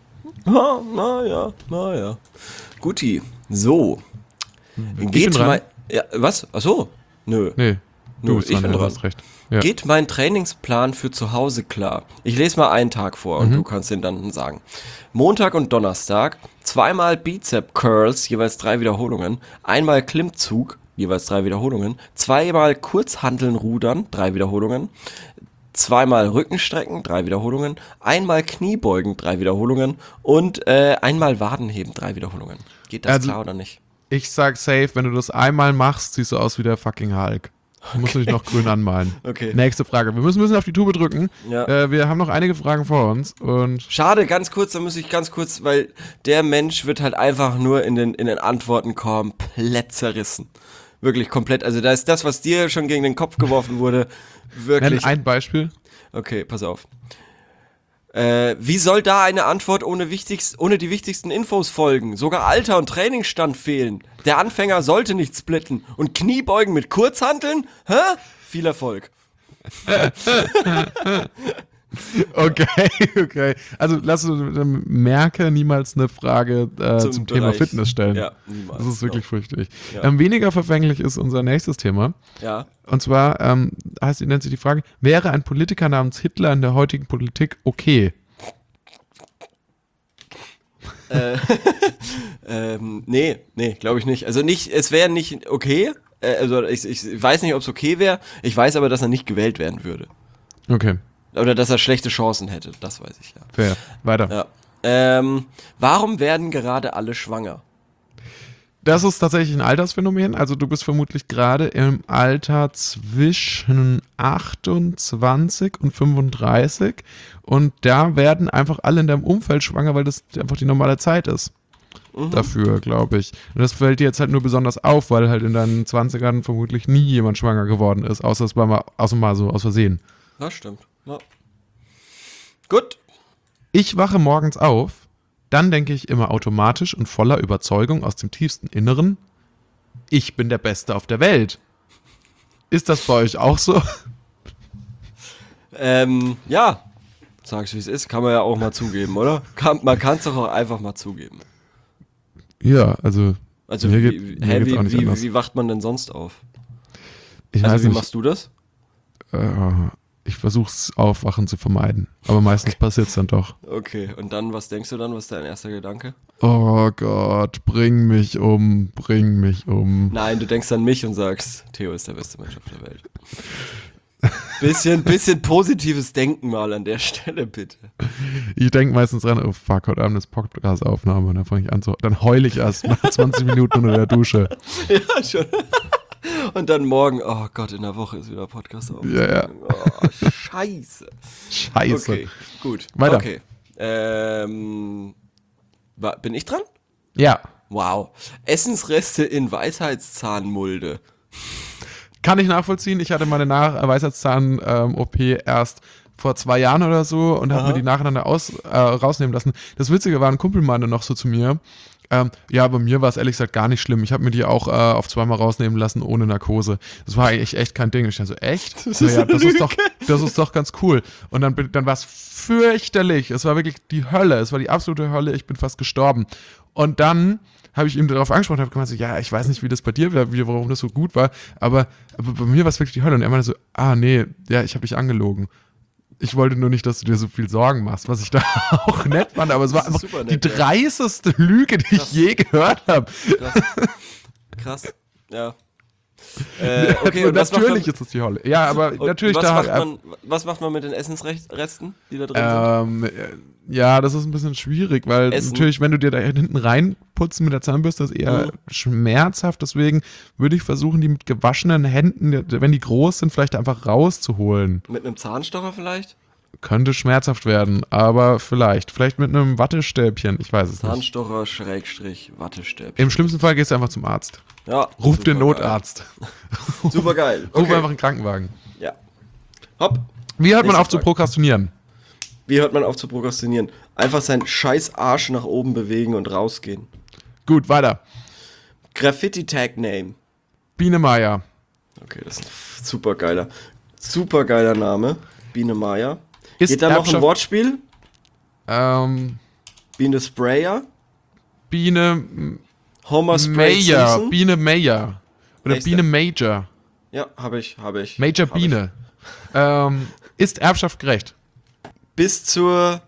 Speaker 2: Na ja. Guti. So. Geht mein... Ja, was? Achso. Nö.
Speaker 1: Nee.
Speaker 2: Ich bin dran.
Speaker 1: Hast recht. Ja.
Speaker 2: Geht mein Trainingsplan für zu Hause klar? Ich lese mal einen Tag vor und du kannst den dann sagen. Montag und Donnerstag, 2-mal Bizep Curls, jeweils 3 Wiederholungen, 1-mal Klimmzug, jeweils 3 Wiederholungen, 2-mal Kurzhanteln rudern, 3 Wiederholungen, 2-mal Rückenstrecken, 3 Wiederholungen, 1-mal Kniebeugen, 3 Wiederholungen und 1-mal Wadenheben, 3 Wiederholungen. Geht das klar oder nicht?
Speaker 1: Ich sag safe, wenn du das einmal machst, siehst du aus wie der fucking Hulk. Du musst dich noch grün anmalen. Okay. Nächste Frage. Wir müssen auf die Tube drücken. Ja. Wir haben noch einige Fragen vor uns. Und
Speaker 2: schade, da muss ich ganz kurz, weil der Mensch wird halt einfach nur in den Antworten komplett zerrissen. Wirklich komplett. Also da ist das, was dir schon gegen den Kopf geworfen wurde, wirklich...
Speaker 1: Nenn ein Beispiel.
Speaker 2: Okay, pass auf. Wie soll da eine Antwort ohne die wichtigsten Infos folgen? Sogar Alter und Trainingsstand fehlen. Der Anfänger sollte nicht splitten. Und Kniebeugen mit Kurzhanteln? Hä? Viel Erfolg.
Speaker 1: Okay. Also merke niemals eine Frage zum Thema Fitness stellen. Ja, niemals. Das ist wirklich fürchterlich. Ja. Weniger verfänglich ist unser nächstes Thema.
Speaker 2: Ja.
Speaker 1: Und zwar nennt sich die Frage, wäre ein Politiker namens Hitler in der heutigen Politik okay?
Speaker 2: Nee, glaube ich nicht. Also es wäre nicht okay. Also ich weiß nicht, ob es okay wäre. Ich weiß aber, dass er nicht gewählt werden würde.
Speaker 1: Okay.
Speaker 2: Oder dass er schlechte Chancen hätte, das weiß ich ja.
Speaker 1: Fair. Weiter.
Speaker 2: Ja. Warum werden gerade alle schwanger?
Speaker 1: Das ist tatsächlich ein Altersphänomen. Also du bist vermutlich gerade im Alter zwischen 28 und 35 und da werden einfach alle in deinem Umfeld schwanger, weil das einfach die normale Zeit ist. Dafür, glaube ich. Und das fällt dir jetzt halt nur besonders auf, weil halt in deinen 20ern vermutlich nie jemand schwanger geworden ist, außer es war mal so aus Versehen.
Speaker 2: Das stimmt. Ja. Gut.
Speaker 1: Ich wache morgens auf, dann denke ich immer automatisch und voller Überzeugung aus dem tiefsten Inneren, ich bin der Beste auf der Welt. Ist das bei euch auch so?
Speaker 2: Ja. Sag's wie es ist, kann man ja auch mal zugeben, oder? Man kann es doch auch einfach mal zugeben.
Speaker 1: Ja, also mir geht's auch nicht anders.
Speaker 2: Wie wacht man denn sonst auf?
Speaker 1: Ich
Speaker 2: Also
Speaker 1: weiß
Speaker 2: wie
Speaker 1: nicht,
Speaker 2: machst du das?
Speaker 1: ich versuche es Aufwachen zu vermeiden, aber meistens passiert es dann doch.
Speaker 2: Okay, und dann, was denkst du dann? Was ist dein erster Gedanke?
Speaker 1: Oh Gott, bring mich um, bring mich um.
Speaker 2: Nein, du denkst an mich und sagst, Theo ist der beste Mensch auf der Welt. Bisschen positives Denken mal an der Stelle, bitte.
Speaker 1: Ich denke meistens dran, oh fuck, heute Abend ist Podcast-Aufnahme und dann fange ich an dann heule ich erst nach 20 Minuten unter der Dusche.
Speaker 2: Ja, schon. Und dann morgen, oh Gott, in der Woche ist wieder Podcast auf.
Speaker 1: Ja.
Speaker 2: Oh, scheiße.
Speaker 1: Scheiße.
Speaker 2: Okay, gut.
Speaker 1: Weiter.
Speaker 2: Okay. Bin ich dran?
Speaker 1: Ja,
Speaker 2: Wow. Essensreste in Weisheitszahnmulde.
Speaker 1: kann ich nachvollziehen. Ich hatte meine Weisheitszahn-OP erst vor 2 Jahren oder so und habe mir die nacheinander rausnehmen lassen. Das Witzige war, ein Kumpel meinte noch so zu mir, ja, bei mir war es ehrlich gesagt gar nicht schlimm. Ich habe mir die auch auf 2-mal rausnehmen lassen ohne Narkose. Das war eigentlich echt kein Ding. Ich dachte so, echt? Das ist doch ganz cool. Und dann war es fürchterlich. Es war wirklich die Hölle. Es war die absolute Hölle. Ich bin fast gestorben. Und dann habe ich ihm darauf angesprochen und habe gemeint, so, ja, ich weiß nicht, wie das bei dir war, warum das so gut war, aber bei mir war es wirklich die Hölle. Und er meinte so, nee, ja, ich habe dich angelogen. Ich wollte nur nicht, dass du dir so viel Sorgen machst, was ich da auch nett fand, aber es war einfach die dreisteste Lüge, die ich je gehört habe.
Speaker 2: Krass, ja. Okay, und
Speaker 1: natürlich ist es die Hölle. Ja, aber natürlich
Speaker 2: was macht man mit den Essensresten, die da drin sind?
Speaker 1: Ja, das ist ein bisschen schwierig, weil natürlich, wenn du dir da hinten reinputzen mit der Zahnbürste, ist eher schmerzhaft. Deswegen würde ich versuchen, die mit gewaschenen Händen, wenn die groß sind, vielleicht einfach rauszuholen.
Speaker 2: Mit einem Zahnstocher vielleicht?
Speaker 1: Könnte schmerzhaft werden, aber vielleicht mit einem Wattestäbchen, ich weiß es nicht.
Speaker 2: Zahnstocher / Wattestäbchen.
Speaker 1: Im schlimmsten Fall gehst du einfach zum Arzt.
Speaker 2: Ja.
Speaker 1: Ruf den Notarzt.
Speaker 2: Super geil.
Speaker 1: Okay. Ruf einfach einen Krankenwagen.
Speaker 2: Ja. Hopp.
Speaker 1: Wie hört man auf zu prokrastinieren?
Speaker 2: Wie hört man auf zu prokrastinieren? Einfach seinen scheiß Arsch nach oben bewegen und rausgehen.
Speaker 1: Gut, weiter.
Speaker 2: Graffiti-Tag-Name.
Speaker 1: Biene Meier.
Speaker 2: Okay, das ist ein super geiler Name. Biene Meier.
Speaker 1: Geht
Speaker 2: da noch ein Wortspiel? Biene Sprayer?
Speaker 1: Biene
Speaker 2: Homer Spray
Speaker 1: Mayer.
Speaker 2: Simpson?
Speaker 1: Biene Mayer. Oder
Speaker 2: Nächste.
Speaker 1: Biene Major.
Speaker 2: Ja, hab ich.
Speaker 1: Major Biene. Ist Erbschaft gerecht?
Speaker 2: Bis zu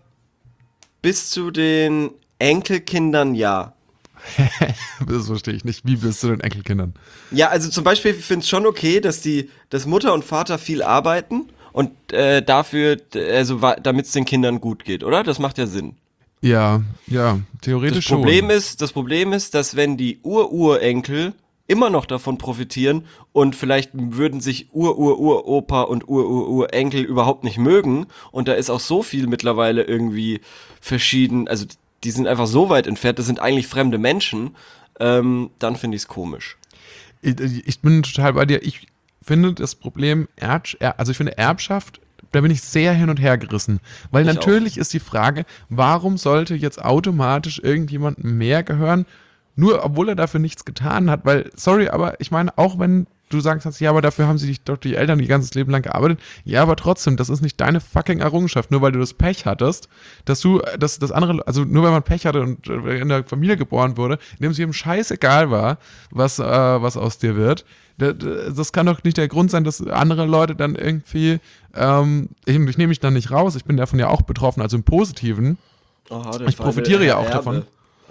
Speaker 2: den Enkelkindern ja.
Speaker 1: Das verstehe ich nicht. Wie bist du den Enkelkindern?
Speaker 2: Ja, also zum Beispiel, ich finde es schon okay, dass Mutter und Vater viel arbeiten und damit es den Kindern gut geht, oder? Das macht ja Sinn.
Speaker 1: Ja, theoretisch
Speaker 2: Das Problem ist, dass wenn die Ururenkel immer noch davon profitieren und vielleicht würden sich Uropa und Ururenkel überhaupt nicht mögen und da ist auch so viel mittlerweile irgendwie verschieden, also die sind einfach so weit entfernt, das sind eigentlich fremde Menschen, dann finde ich es komisch.
Speaker 1: Ich bin total bei dir. Ich finde das Problem, ich finde Erbschaft, da bin ich sehr hin und her gerissen. Weil natürlich ist die Frage, warum sollte jetzt automatisch irgendjemand mehr gehören, nur obwohl er dafür nichts getan hat, weil, sorry, aber ich meine, auch wenn du sagst, ja, aber dafür haben sich doch die Eltern ihr ganzes Leben lang gearbeitet, ja, aber trotzdem, das ist nicht deine fucking Errungenschaft, nur weil du das Pech hattest, dass andere, also nur weil man Pech hatte und in der Familie geboren wurde, in dem es jedem scheißegal war, was aus dir wird, das kann doch nicht der Grund sein, dass andere Leute dann irgendwie, ich nehme mich dann nicht raus, ich bin davon ja auch betroffen, also im Positiven, ich profitiere ja auch davon.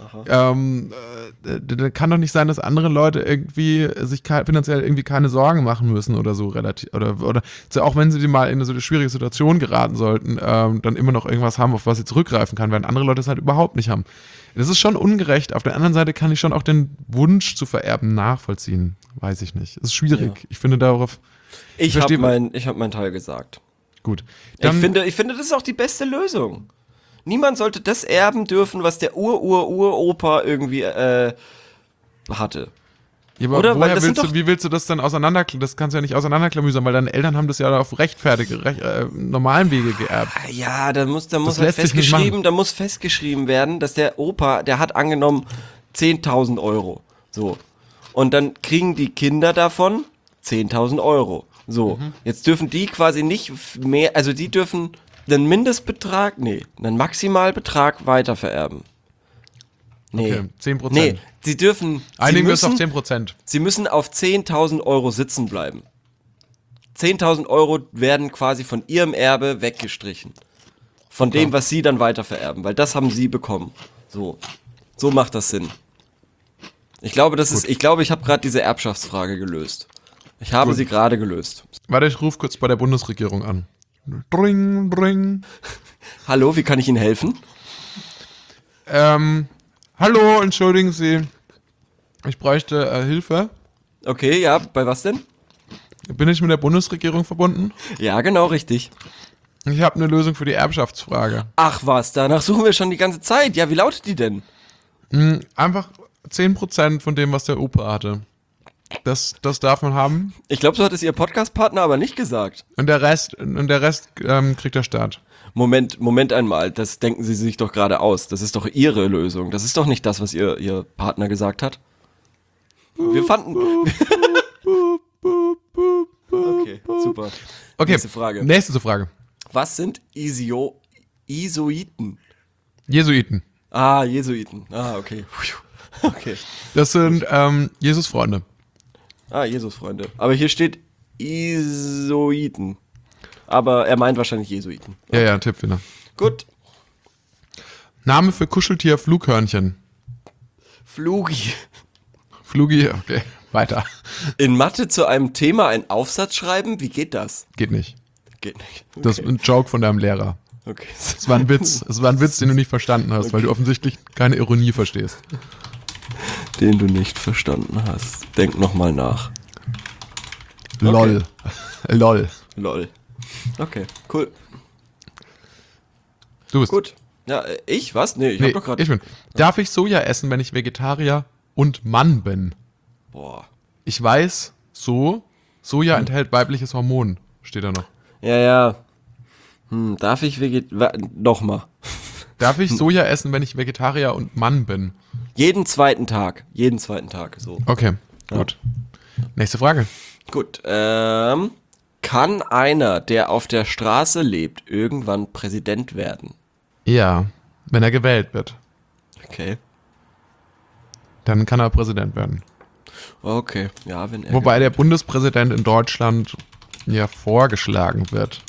Speaker 1: Kann doch nicht sein, dass andere Leute irgendwie sich finanziell irgendwie keine Sorgen machen müssen oder so relativ oder auch wenn sie mal in so eine schwierige Situation geraten sollten, dann immer noch irgendwas haben, auf was sie zurückgreifen kann, während andere Leute es halt überhaupt nicht haben. Das ist schon ungerecht. Auf der anderen Seite kann ich schon auch den Wunsch zu vererben nachvollziehen. Weiß ich nicht. Es ist schwierig. Ja. Ich finde darauf.
Speaker 2: Ich habe meinen Teil gesagt.
Speaker 1: Gut.
Speaker 2: Dann, ich finde, das ist auch die beste Lösung. Niemand sollte das erben dürfen, was der Uropa irgendwie hatte.
Speaker 1: Ja, aber
Speaker 2: Oder? Weil
Speaker 1: woher
Speaker 2: das sind
Speaker 1: willst
Speaker 2: doch,
Speaker 1: du, wie willst du das dann das kannst du ja nicht auseinanderklamüsern, weil deine Eltern haben das ja auf normalen Wege geerbt.
Speaker 2: ja, da muss halt
Speaker 1: lässt sich nicht machen.
Speaker 2: da muss festgeschrieben werden, dass der Opa, der hat angenommen 10.000 Euro. So. Und dann kriegen die Kinder davon 10.000 Euro. So. Jetzt dürfen die quasi nicht mehr, also die dürfen einen Mindestbetrag, einen Maximalbetrag weitervererben. Nee.
Speaker 1: Okay, 10%.
Speaker 2: Nee, sie dürfen,
Speaker 1: Einigen wir uns auf 10%.
Speaker 2: sie müssen auf 10.000 Euro sitzen bleiben. 10.000 Euro werden quasi von ihrem Erbe weggestrichen. Von dem, was sie dann weitervererben, weil das haben sie bekommen. So macht das Sinn. Ich glaube, ich habe gerade diese Erbschaftsfrage gelöst. Ich habe sie gerade gelöst.
Speaker 1: Warte, ich rufe kurz bei der Bundesregierung an. Dring, dring.
Speaker 2: Hallo, wie kann ich Ihnen helfen?
Speaker 1: Hallo, entschuldigen Sie. Ich bräuchte Hilfe.
Speaker 2: Okay, ja, bei was denn?
Speaker 1: Bin ich mit der Bundesregierung verbunden?
Speaker 2: Ja, genau, richtig.
Speaker 1: Ich habe eine Lösung für die Erbschaftsfrage.
Speaker 2: Ach was, danach suchen wir schon die ganze Zeit. Ja, wie lautet die denn?
Speaker 1: Einfach 10% von dem, was der Opa hatte. Das darf man haben.
Speaker 2: Ich glaube, so hat es Ihr Podcast-Partner aber nicht gesagt.
Speaker 1: Und der Rest kriegt der Staat.
Speaker 2: Moment einmal, das denken Sie sich doch gerade aus. Das ist doch Ihre Lösung. Das ist doch nicht das, was Ihr Partner gesagt hat. Wir fanden... Okay, super.
Speaker 1: Okay,
Speaker 2: Nächste
Speaker 1: Frage.
Speaker 2: Was sind Isoiten?
Speaker 1: Jesuiten.
Speaker 2: Ah, Jesuiten. Ah, okay. Okay.
Speaker 1: Das sind Jesus-Freunde.
Speaker 2: Ah, Jesus-Freunde. Aber hier steht Isoiten. Aber er meint wahrscheinlich Jesuiten.
Speaker 1: Ja, Tippfehler.
Speaker 2: Gut.
Speaker 1: Name für Kuscheltier Flughörnchen.
Speaker 2: Flugi.
Speaker 1: Flugi, okay, weiter.
Speaker 2: In Mathe zu einem Thema einen Aufsatz schreiben? Wie geht das?
Speaker 1: Geht nicht.
Speaker 2: Geht nicht. Okay.
Speaker 1: Das ist ein Joke von deinem Lehrer.
Speaker 2: Okay.
Speaker 1: Es war ein Witz. Es war ein Witz, den du nicht verstanden hast, weil du offensichtlich keine Ironie verstehst.
Speaker 2: Den du nicht verstanden hast. Denk nochmal nach.
Speaker 1: LOL. LOL.
Speaker 2: LOL. Okay, cool.
Speaker 1: Du bist.
Speaker 2: Gut. Ja, ich? Was? Nee, ich hab doch gerade...
Speaker 1: Ich bin. Darf ich Soja essen, wenn ich Vegetarier und Mann bin?
Speaker 2: Boah.
Speaker 1: Ich weiß, Soja enthält weibliches Hormon. Steht da noch.
Speaker 2: Ja. Darf ich nochmal.
Speaker 1: Darf ich Soja essen, wenn ich Vegetarier und Mann bin?
Speaker 2: Jeden zweiten Tag, so.
Speaker 1: Okay, gut. Nächste Frage.
Speaker 2: Gut, kann einer, der auf der Straße lebt, irgendwann Präsident werden?
Speaker 1: Ja, wenn er gewählt wird,
Speaker 2: Okay.
Speaker 1: dann kann er Präsident werden.
Speaker 2: Okay, ja, wenn er...
Speaker 1: Wobei der Bundespräsident in Deutschland ja vorgeschlagen wird.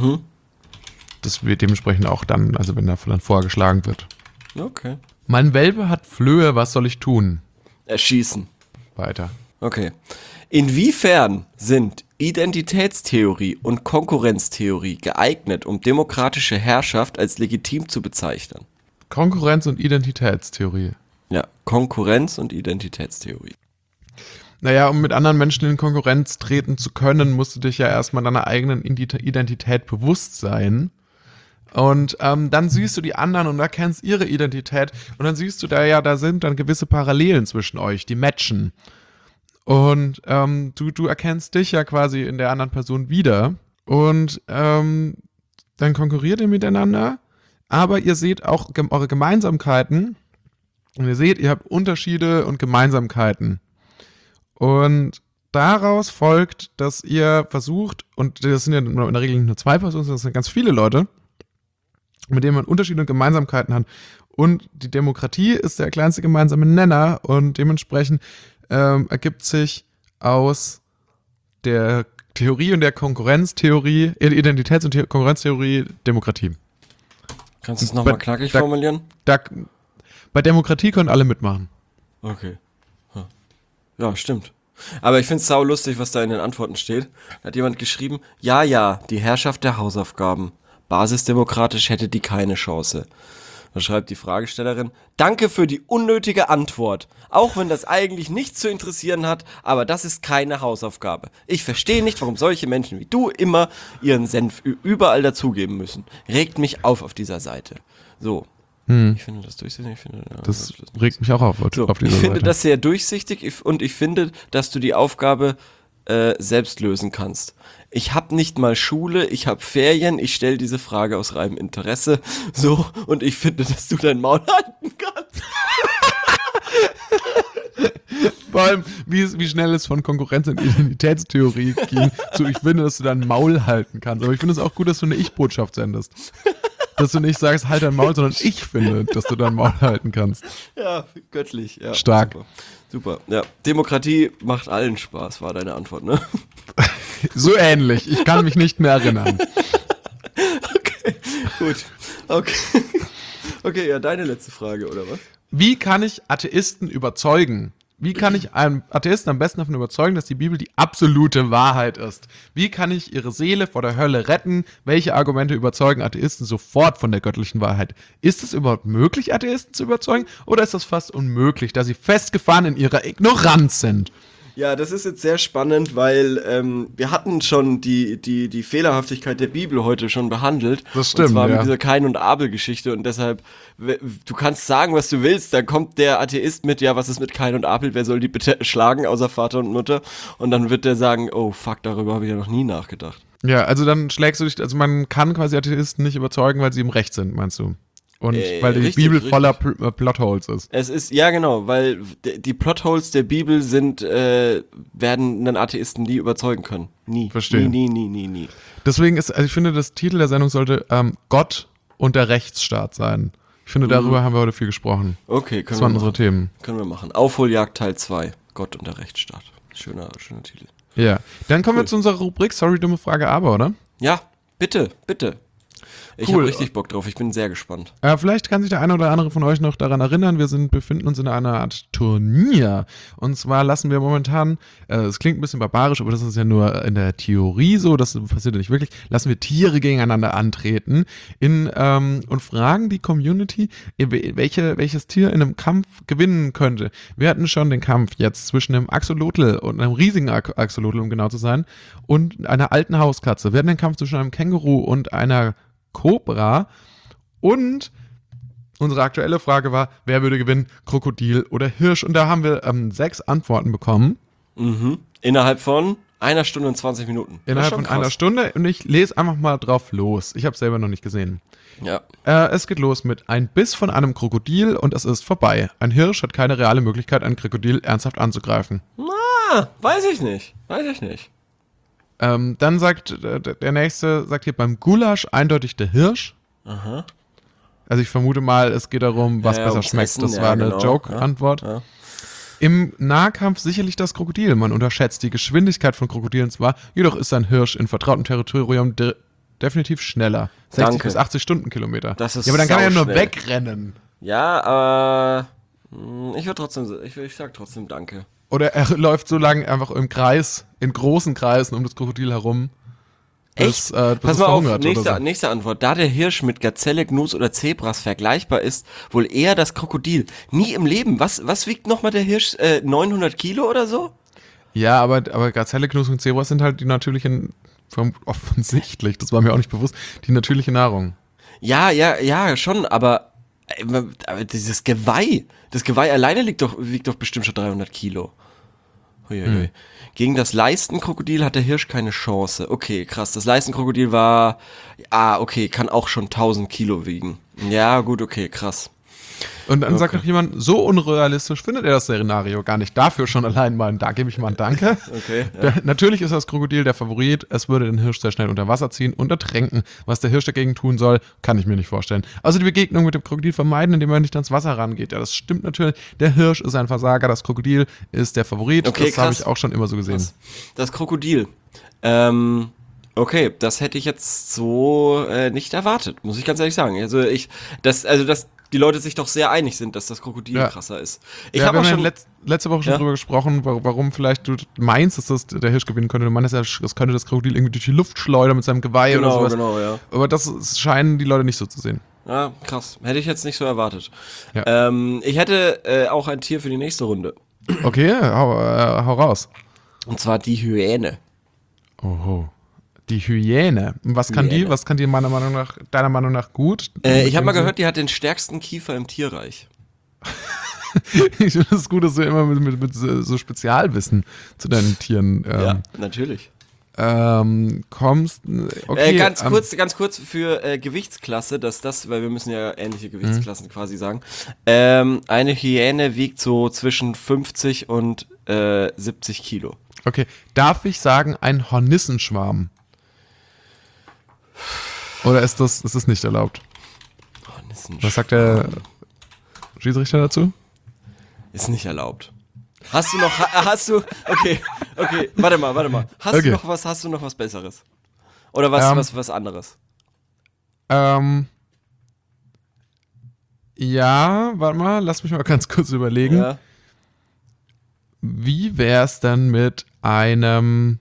Speaker 1: Das wird dementsprechend auch dann, also wenn er dann vorgeschlagen wird.
Speaker 2: Okay.
Speaker 1: Mein Welpe hat Flöhe, was soll ich tun?
Speaker 2: Erschießen.
Speaker 1: Weiter.
Speaker 2: Okay. Inwiefern sind Identitätstheorie und Konkurrenztheorie geeignet, um demokratische Herrschaft als legitim zu bezeichnen?
Speaker 1: Konkurrenz- und Identitätstheorie.
Speaker 2: Ja, Konkurrenz- und Identitätstheorie.
Speaker 1: Naja, um mit anderen Menschen in Konkurrenz treten zu können, musst du dich ja erstmal deiner eigenen Identität bewusst sein. Und dann siehst du die anderen und erkennst ihre Identität. Und dann siehst du da sind dann gewisse Parallelen zwischen euch, die matchen. Und du erkennst dich ja quasi in der anderen Person wieder. Und dann konkurriert ihr miteinander. Aber ihr seht auch eure Gemeinsamkeiten. Und ihr seht, ihr habt Unterschiede und Gemeinsamkeiten. Und daraus folgt, dass ihr versucht, und das sind ja in der Regel nicht nur zwei Personen, sondern das sind ganz viele Leute, mit denen man Unterschiede und Gemeinsamkeiten hat. Und die Demokratie ist der kleinste gemeinsame Nenner und dementsprechend ergibt sich aus der Theorie und der Konkurrenztheorie, Identitäts- und Konkurrenztheorie Demokratie.
Speaker 2: Kannst du es nochmal knackig formulieren?
Speaker 1: Bei Demokratie können alle mitmachen.
Speaker 2: Okay. Ja, stimmt. Aber ich finde es saulustig, was da in den Antworten steht. Da hat jemand geschrieben, ja, die Herrschaft der Hausaufgaben. Basisdemokratisch hätte die keine Chance. Da schreibt die Fragestellerin, danke für die unnötige Antwort. Auch wenn das eigentlich nichts zu interessieren hat, aber das ist keine Hausaufgabe. Ich verstehe nicht, warum solche Menschen wie du immer ihren Senf überall dazugeben müssen. Regt mich auf dieser Seite. So, Ich finde das durchsichtig.
Speaker 1: Das regt mich auch auf
Speaker 2: So,
Speaker 1: dieser
Speaker 2: ich finde
Speaker 1: Seite.
Speaker 2: das sehr durchsichtig und ich finde, dass du die Aufgabe selbst lösen kannst. Ich habe nicht mal Schule, ich habe Ferien, ich stelle diese Frage aus reinem Interesse. So, und ich finde, dass du dein Maul halten kannst.
Speaker 1: Vor allem, wie schnell es von Konkurrenz- und Identitätstheorie ging, zu ich finde, dass du dein Maul halten kannst. Aber ich finde es auch gut, dass du eine Ich-Botschaft sendest. Dass du nicht sagst, halt dein Maul, sondern ich finde, dass du dein Maul halten kannst.
Speaker 2: Ja, göttlich. Ja,
Speaker 1: Stark.
Speaker 2: Super. Ja, Demokratie macht allen Spaß, war deine Antwort, ne?
Speaker 1: So ähnlich. Ich kann mich nicht mehr erinnern.
Speaker 2: Okay, gut. Okay. Okay, ja, deine letzte Frage, oder was?
Speaker 1: Wie kann ich Atheisten überzeugen? Wie kann ich einen Atheisten am besten davon überzeugen, dass die Bibel die absolute Wahrheit ist? Wie kann ich ihre Seele vor der Hölle retten? Welche Argumente überzeugen Atheisten sofort von der göttlichen Wahrheit? Ist es überhaupt möglich, Atheisten zu überzeugen? Oder ist das fast unmöglich, da sie festgefahren in ihrer Ignoranz sind?
Speaker 2: Ja, das ist jetzt sehr spannend, weil wir hatten schon die Fehlerhaftigkeit der Bibel heute schon behandelt.
Speaker 1: Das stimmt,
Speaker 2: und zwar
Speaker 1: ja.
Speaker 2: mit dieser Kain- und Abel-Geschichte. Und deshalb, du kannst sagen, was du willst, dann kommt der Atheist mit, ja, was ist mit Kain und Abel, wer soll die bitte schlagen, außer Vater und Mutter? Und dann wird der sagen, oh fuck, darüber habe ich ja noch nie nachgedacht.
Speaker 1: Ja, also dann schlägst du dich, also man kann quasi Atheisten nicht überzeugen, weil sie im Recht sind, meinst du? Und weil die
Speaker 2: richtig,
Speaker 1: Bibel
Speaker 2: richtig.
Speaker 1: voller Plotholes ist.
Speaker 2: Es ist, ja genau, weil die Plotholes der Bibel werden einen Atheisten nie überzeugen können. Nie.
Speaker 1: Verstehe.
Speaker 2: Nie.
Speaker 1: Deswegen ist, also ich finde, das Titel der Sendung sollte Gott und der Rechtsstaat sein. Ich finde, darüber haben wir heute viel gesprochen.
Speaker 2: Okay,
Speaker 1: Das waren unsere Themen.
Speaker 2: Können wir machen. Aufholjagd Teil 2. Gott und der Rechtsstaat. Schöner Titel.
Speaker 1: Ja. Dann kommen wir zu unserer Rubrik Sorry, dumme Frage, aber, oder?
Speaker 2: Ja, bitte. Ich
Speaker 1: Cool.
Speaker 2: habe richtig Bock drauf. Ich bin sehr gespannt.
Speaker 1: Vielleicht kann sich der eine oder andere von euch noch daran erinnern, wir befinden uns in einer Art Turnier. Und zwar lassen wir momentan, es klingt ein bisschen barbarisch, aber das ist ja nur in der Theorie so, das passiert ja nicht wirklich, lassen wir Tiere gegeneinander antreten und fragen die Community, welches Tier in einem Kampf gewinnen könnte. Wir hatten schon den Kampf jetzt zwischen einem Axolotl und einem riesigen Axolotl, um genau zu sein, und einer alten Hauskatze. Wir hatten den Kampf zwischen einem Känguru und einer Kobra. Und unsere aktuelle Frage war, wer würde gewinnen, Krokodil oder Hirsch? Und da haben wir 6 Antworten bekommen.
Speaker 2: Innerhalb von 1 Stunde und 20 Minuten. Das ist
Speaker 1: Innerhalb
Speaker 2: schon
Speaker 1: von einer
Speaker 2: krass.
Speaker 1: Stunde. Und ich lese einfach mal drauf los. Ich habe es selber noch nicht gesehen.
Speaker 2: Ja.
Speaker 1: Es geht los mit ein Biss von einem Krokodil und es ist vorbei. Ein Hirsch hat keine reale Möglichkeit, ein Krokodil ernsthaft anzugreifen.
Speaker 2: Weiß ich nicht.
Speaker 1: Dann sagt der nächste, sagt hier beim Gulasch eindeutig der Hirsch.
Speaker 2: Aha.
Speaker 1: Also ich vermute mal, es geht darum, was
Speaker 2: Ja,
Speaker 1: besser
Speaker 2: ums
Speaker 1: schmeckt.
Speaker 2: Essen,
Speaker 1: Das
Speaker 2: ja,
Speaker 1: war eine
Speaker 2: genau.
Speaker 1: Joke-Antwort.
Speaker 2: Ja.
Speaker 1: Im Nahkampf sicherlich das Krokodil. Man unterschätzt die Geschwindigkeit von Krokodilen zwar, jedoch ist ein Hirsch in vertrautem Territorium definitiv schneller. 60
Speaker 2: Danke.
Speaker 1: bis 80 Stundenkilometer.
Speaker 2: Das ist
Speaker 1: ja, aber dann kann er ja nur
Speaker 2: sauschnell.
Speaker 1: wegrennen.
Speaker 2: Ja, aber ich sag trotzdem Danke.
Speaker 1: Oder er läuft so lange einfach im Kreis, in großen Kreisen um das Krokodil herum. Bis
Speaker 2: Pass
Speaker 1: es
Speaker 2: mal auf,
Speaker 1: verhungert oder so.
Speaker 2: nächste Antwort. Da der Hirsch mit Gazelle, Gnus oder Zebras vergleichbar ist, wohl eher das Krokodil. Nie im Leben. Was wiegt nochmal der Hirsch? 900 Kilo oder so?
Speaker 1: Ja, aber Gazelle, Gnus und Zebras sind halt die natürlichen, offensichtlich, das war mir auch nicht bewusst, die natürliche Nahrung.
Speaker 2: Ja, schon, aber dieses Geweih, das Geweih alleine wiegt doch bestimmt schon 300 Kilo. Huiuiui. Gegen das Leistenkrokodil hat der Hirsch keine Chance. Okay, krass. Das Leistenkrokodil kann auch schon 1000 Kilo wiegen. Ja, gut, okay, krass.
Speaker 1: Und dann sagt noch jemand, so unrealistisch findet er das Szenario gar nicht. Dafür schon allein mal, da gebe ich mal ein Danke.
Speaker 2: Okay. Ja.
Speaker 1: Natürlich ist das Krokodil der Favorit. Es würde den Hirsch sehr schnell unter Wasser ziehen und ertränken. Was der Hirsch dagegen tun soll, kann ich mir nicht vorstellen. Also die Begegnung mit dem Krokodil vermeiden, indem er nicht ans Wasser rangeht. Ja, das stimmt natürlich. Der Hirsch ist ein Versager, das Krokodil ist der Favorit.
Speaker 2: Okay,
Speaker 1: das habe
Speaker 2: krass.
Speaker 1: ich auch schon immer so gesehen.
Speaker 2: Das Krokodil. Okay, das hätte ich jetzt so nicht erwartet, muss ich ganz ehrlich sagen. Dass die Leute sich doch sehr einig sind, dass das Krokodil
Speaker 1: Ja.
Speaker 2: krasser ist.
Speaker 1: Wir haben ja letzte Woche schon
Speaker 2: Ja?
Speaker 1: drüber gesprochen, warum vielleicht du meinst, dass das der Hirsch gewinnen könnte. Du meinst ja, das könnte das Krokodil irgendwie durch die Luft schleudern mit seinem Geweih oder sowas.
Speaker 2: Genau, ja.
Speaker 1: Aber das scheinen die Leute nicht so zu sehen.
Speaker 2: Ja, krass. Hätte ich jetzt nicht so erwartet.
Speaker 1: Ja.
Speaker 2: Ich hätte auch ein Tier für die nächste Runde.
Speaker 1: Okay, hau raus.
Speaker 2: Und zwar die Hyäne.
Speaker 1: Oho. Die Hyäne. Und was kann die?
Speaker 2: Hyäne.
Speaker 1: Was kann die deiner Meinung nach gut?
Speaker 2: Ich habe mal gehört, die hat den stärksten Kiefer im Tierreich.
Speaker 1: Ich finde es gut, dass du immer mit so Spezialwissen zu deinen Tieren
Speaker 2: Ja, natürlich.
Speaker 1: kommst. Okay,
Speaker 2: Ganz kurz für Gewichtsklasse, weil wir müssen ja ähnliche Gewichtsklassen quasi sagen. Eine Hyäne wiegt so zwischen 50 und 70 Kilo.
Speaker 1: Okay, darf ich sagen, ein Hornissenschwarm? Oder ist das nicht erlaubt? Was sagt der Schiedsrichter dazu?
Speaker 2: Ist nicht erlaubt. Hast du, okay, warte mal. Hast du noch was Besseres? Oder was anderes?
Speaker 1: Ja, warte mal, lass mich mal ganz kurz überlegen.
Speaker 2: Ja.
Speaker 1: Wie wär's denn mit einem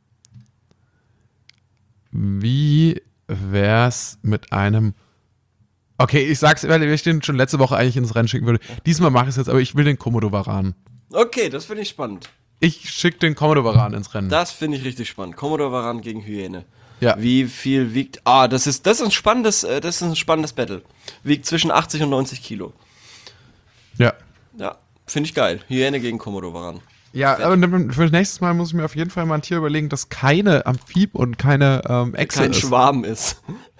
Speaker 1: Okay, ich sag's, weil ich den schon letzte Woche eigentlich ins Rennen schicken würde. Diesmal mache ich es jetzt, aber ich will den Komodo-Varan.
Speaker 2: Okay, das finde ich spannend.
Speaker 1: Ich schicke den Komodo-Varan ins Rennen.
Speaker 2: Das finde ich richtig spannend. Komodo-Varan gegen Hyäne.
Speaker 1: Ja.
Speaker 2: Wie viel wiegt... das ist ein spannendes Battle. Wiegt zwischen 80 und 90 Kilo.
Speaker 1: Ja.
Speaker 2: Ja, finde ich geil. Hyäne gegen Komodo-Varan.
Speaker 1: Ja, aber für das nächste Mal muss ich mir auf jeden Fall mal ein Tier überlegen, das keine Amphib und keine Echse
Speaker 2: Kein
Speaker 1: ist.
Speaker 2: Schwarm ist.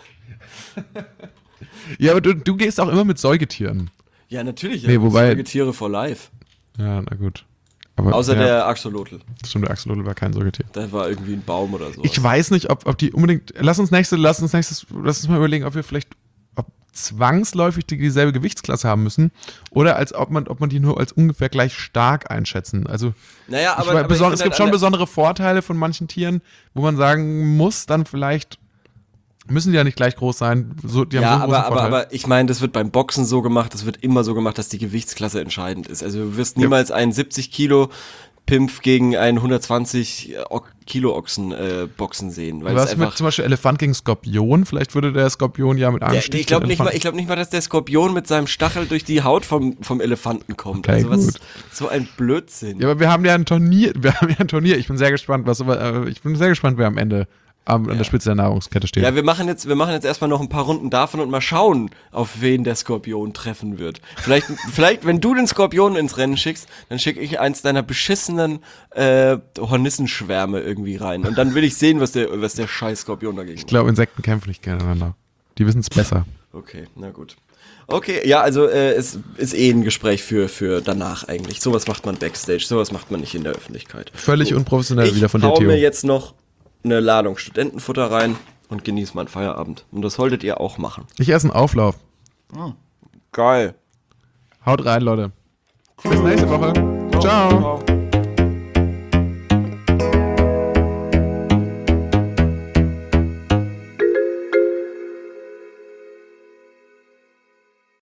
Speaker 1: Ja, aber du gehst auch immer mit Säugetieren.
Speaker 2: Ja, natürlich.
Speaker 1: Nee, wobei-
Speaker 2: Tiere for life.
Speaker 1: Ja, na gut. Aber,
Speaker 2: Außer
Speaker 1: ja,
Speaker 2: der Axolotl.
Speaker 1: Stimmt, der Axolotl war kein Säugetier.
Speaker 2: Der war irgendwie ein Baum oder so.
Speaker 1: Ich weiß nicht, ob die unbedingt. Lass uns mal überlegen, ob wir vielleicht zwangsläufig dieselbe Gewichtsklasse haben müssen oder ob man die nur als ungefähr gleich stark einschätzen. Also
Speaker 2: Naja,
Speaker 1: es gibt schon besondere Vorteile von manchen Tieren, wo man sagen muss, dann vielleicht müssen die ja nicht gleich groß sein. Die haben so einen großen Vorteil.
Speaker 2: Aber ich meine, das wird beim Boxen so gemacht, das wird immer so gemacht, dass die Gewichtsklasse entscheidend ist. Also du wirst niemals einen 70 Kilo Pimpf gegen einen 120 Kilo Ochsen boxen sehen. Weil
Speaker 1: Was mit zum Beispiel Elefant gegen Skorpion? Vielleicht würde der Skorpion ja mit einem Stich.
Speaker 2: Ich glaube nicht mal, dass der Skorpion mit seinem Stachel durch die Haut vom Elefanten kommt.
Speaker 1: Okay,
Speaker 2: also
Speaker 1: gut.
Speaker 2: So ein Blödsinn.
Speaker 1: Ja, aber wir haben ja ein Turnier. Ich bin sehr gespannt, wer am Ende an der Spitze der Nahrungskette steht.
Speaker 2: Ja, wir machen jetzt erstmal noch ein paar Runden davon und mal schauen, auf wen der Skorpion treffen wird. Vielleicht, wenn du den Skorpion ins Rennen schickst, dann schicke ich eins deiner beschissenen Hornissenschwärme irgendwie rein. Und dann will ich sehen, was der scheiß Skorpion dagegen
Speaker 1: Ich glaube, Insekten kämpfen nicht gegeneinander. Die wissen es besser.
Speaker 2: Okay, na gut. Okay, ja, also es ist ein Gespräch für danach eigentlich. Sowas macht man Backstage, sowas macht man nicht in der Öffentlichkeit.
Speaker 1: Völlig unprofessionell wieder von dir,
Speaker 2: Ich hau
Speaker 1: Theo.
Speaker 2: mir jetzt noch eine Ladung Studentenfutter rein und genieße meinen Feierabend. Und das solltet ihr auch machen.
Speaker 1: Ich esse einen Auflauf.
Speaker 2: Geil.
Speaker 1: Haut rein, Leute. Bis nächste Woche. Ciao.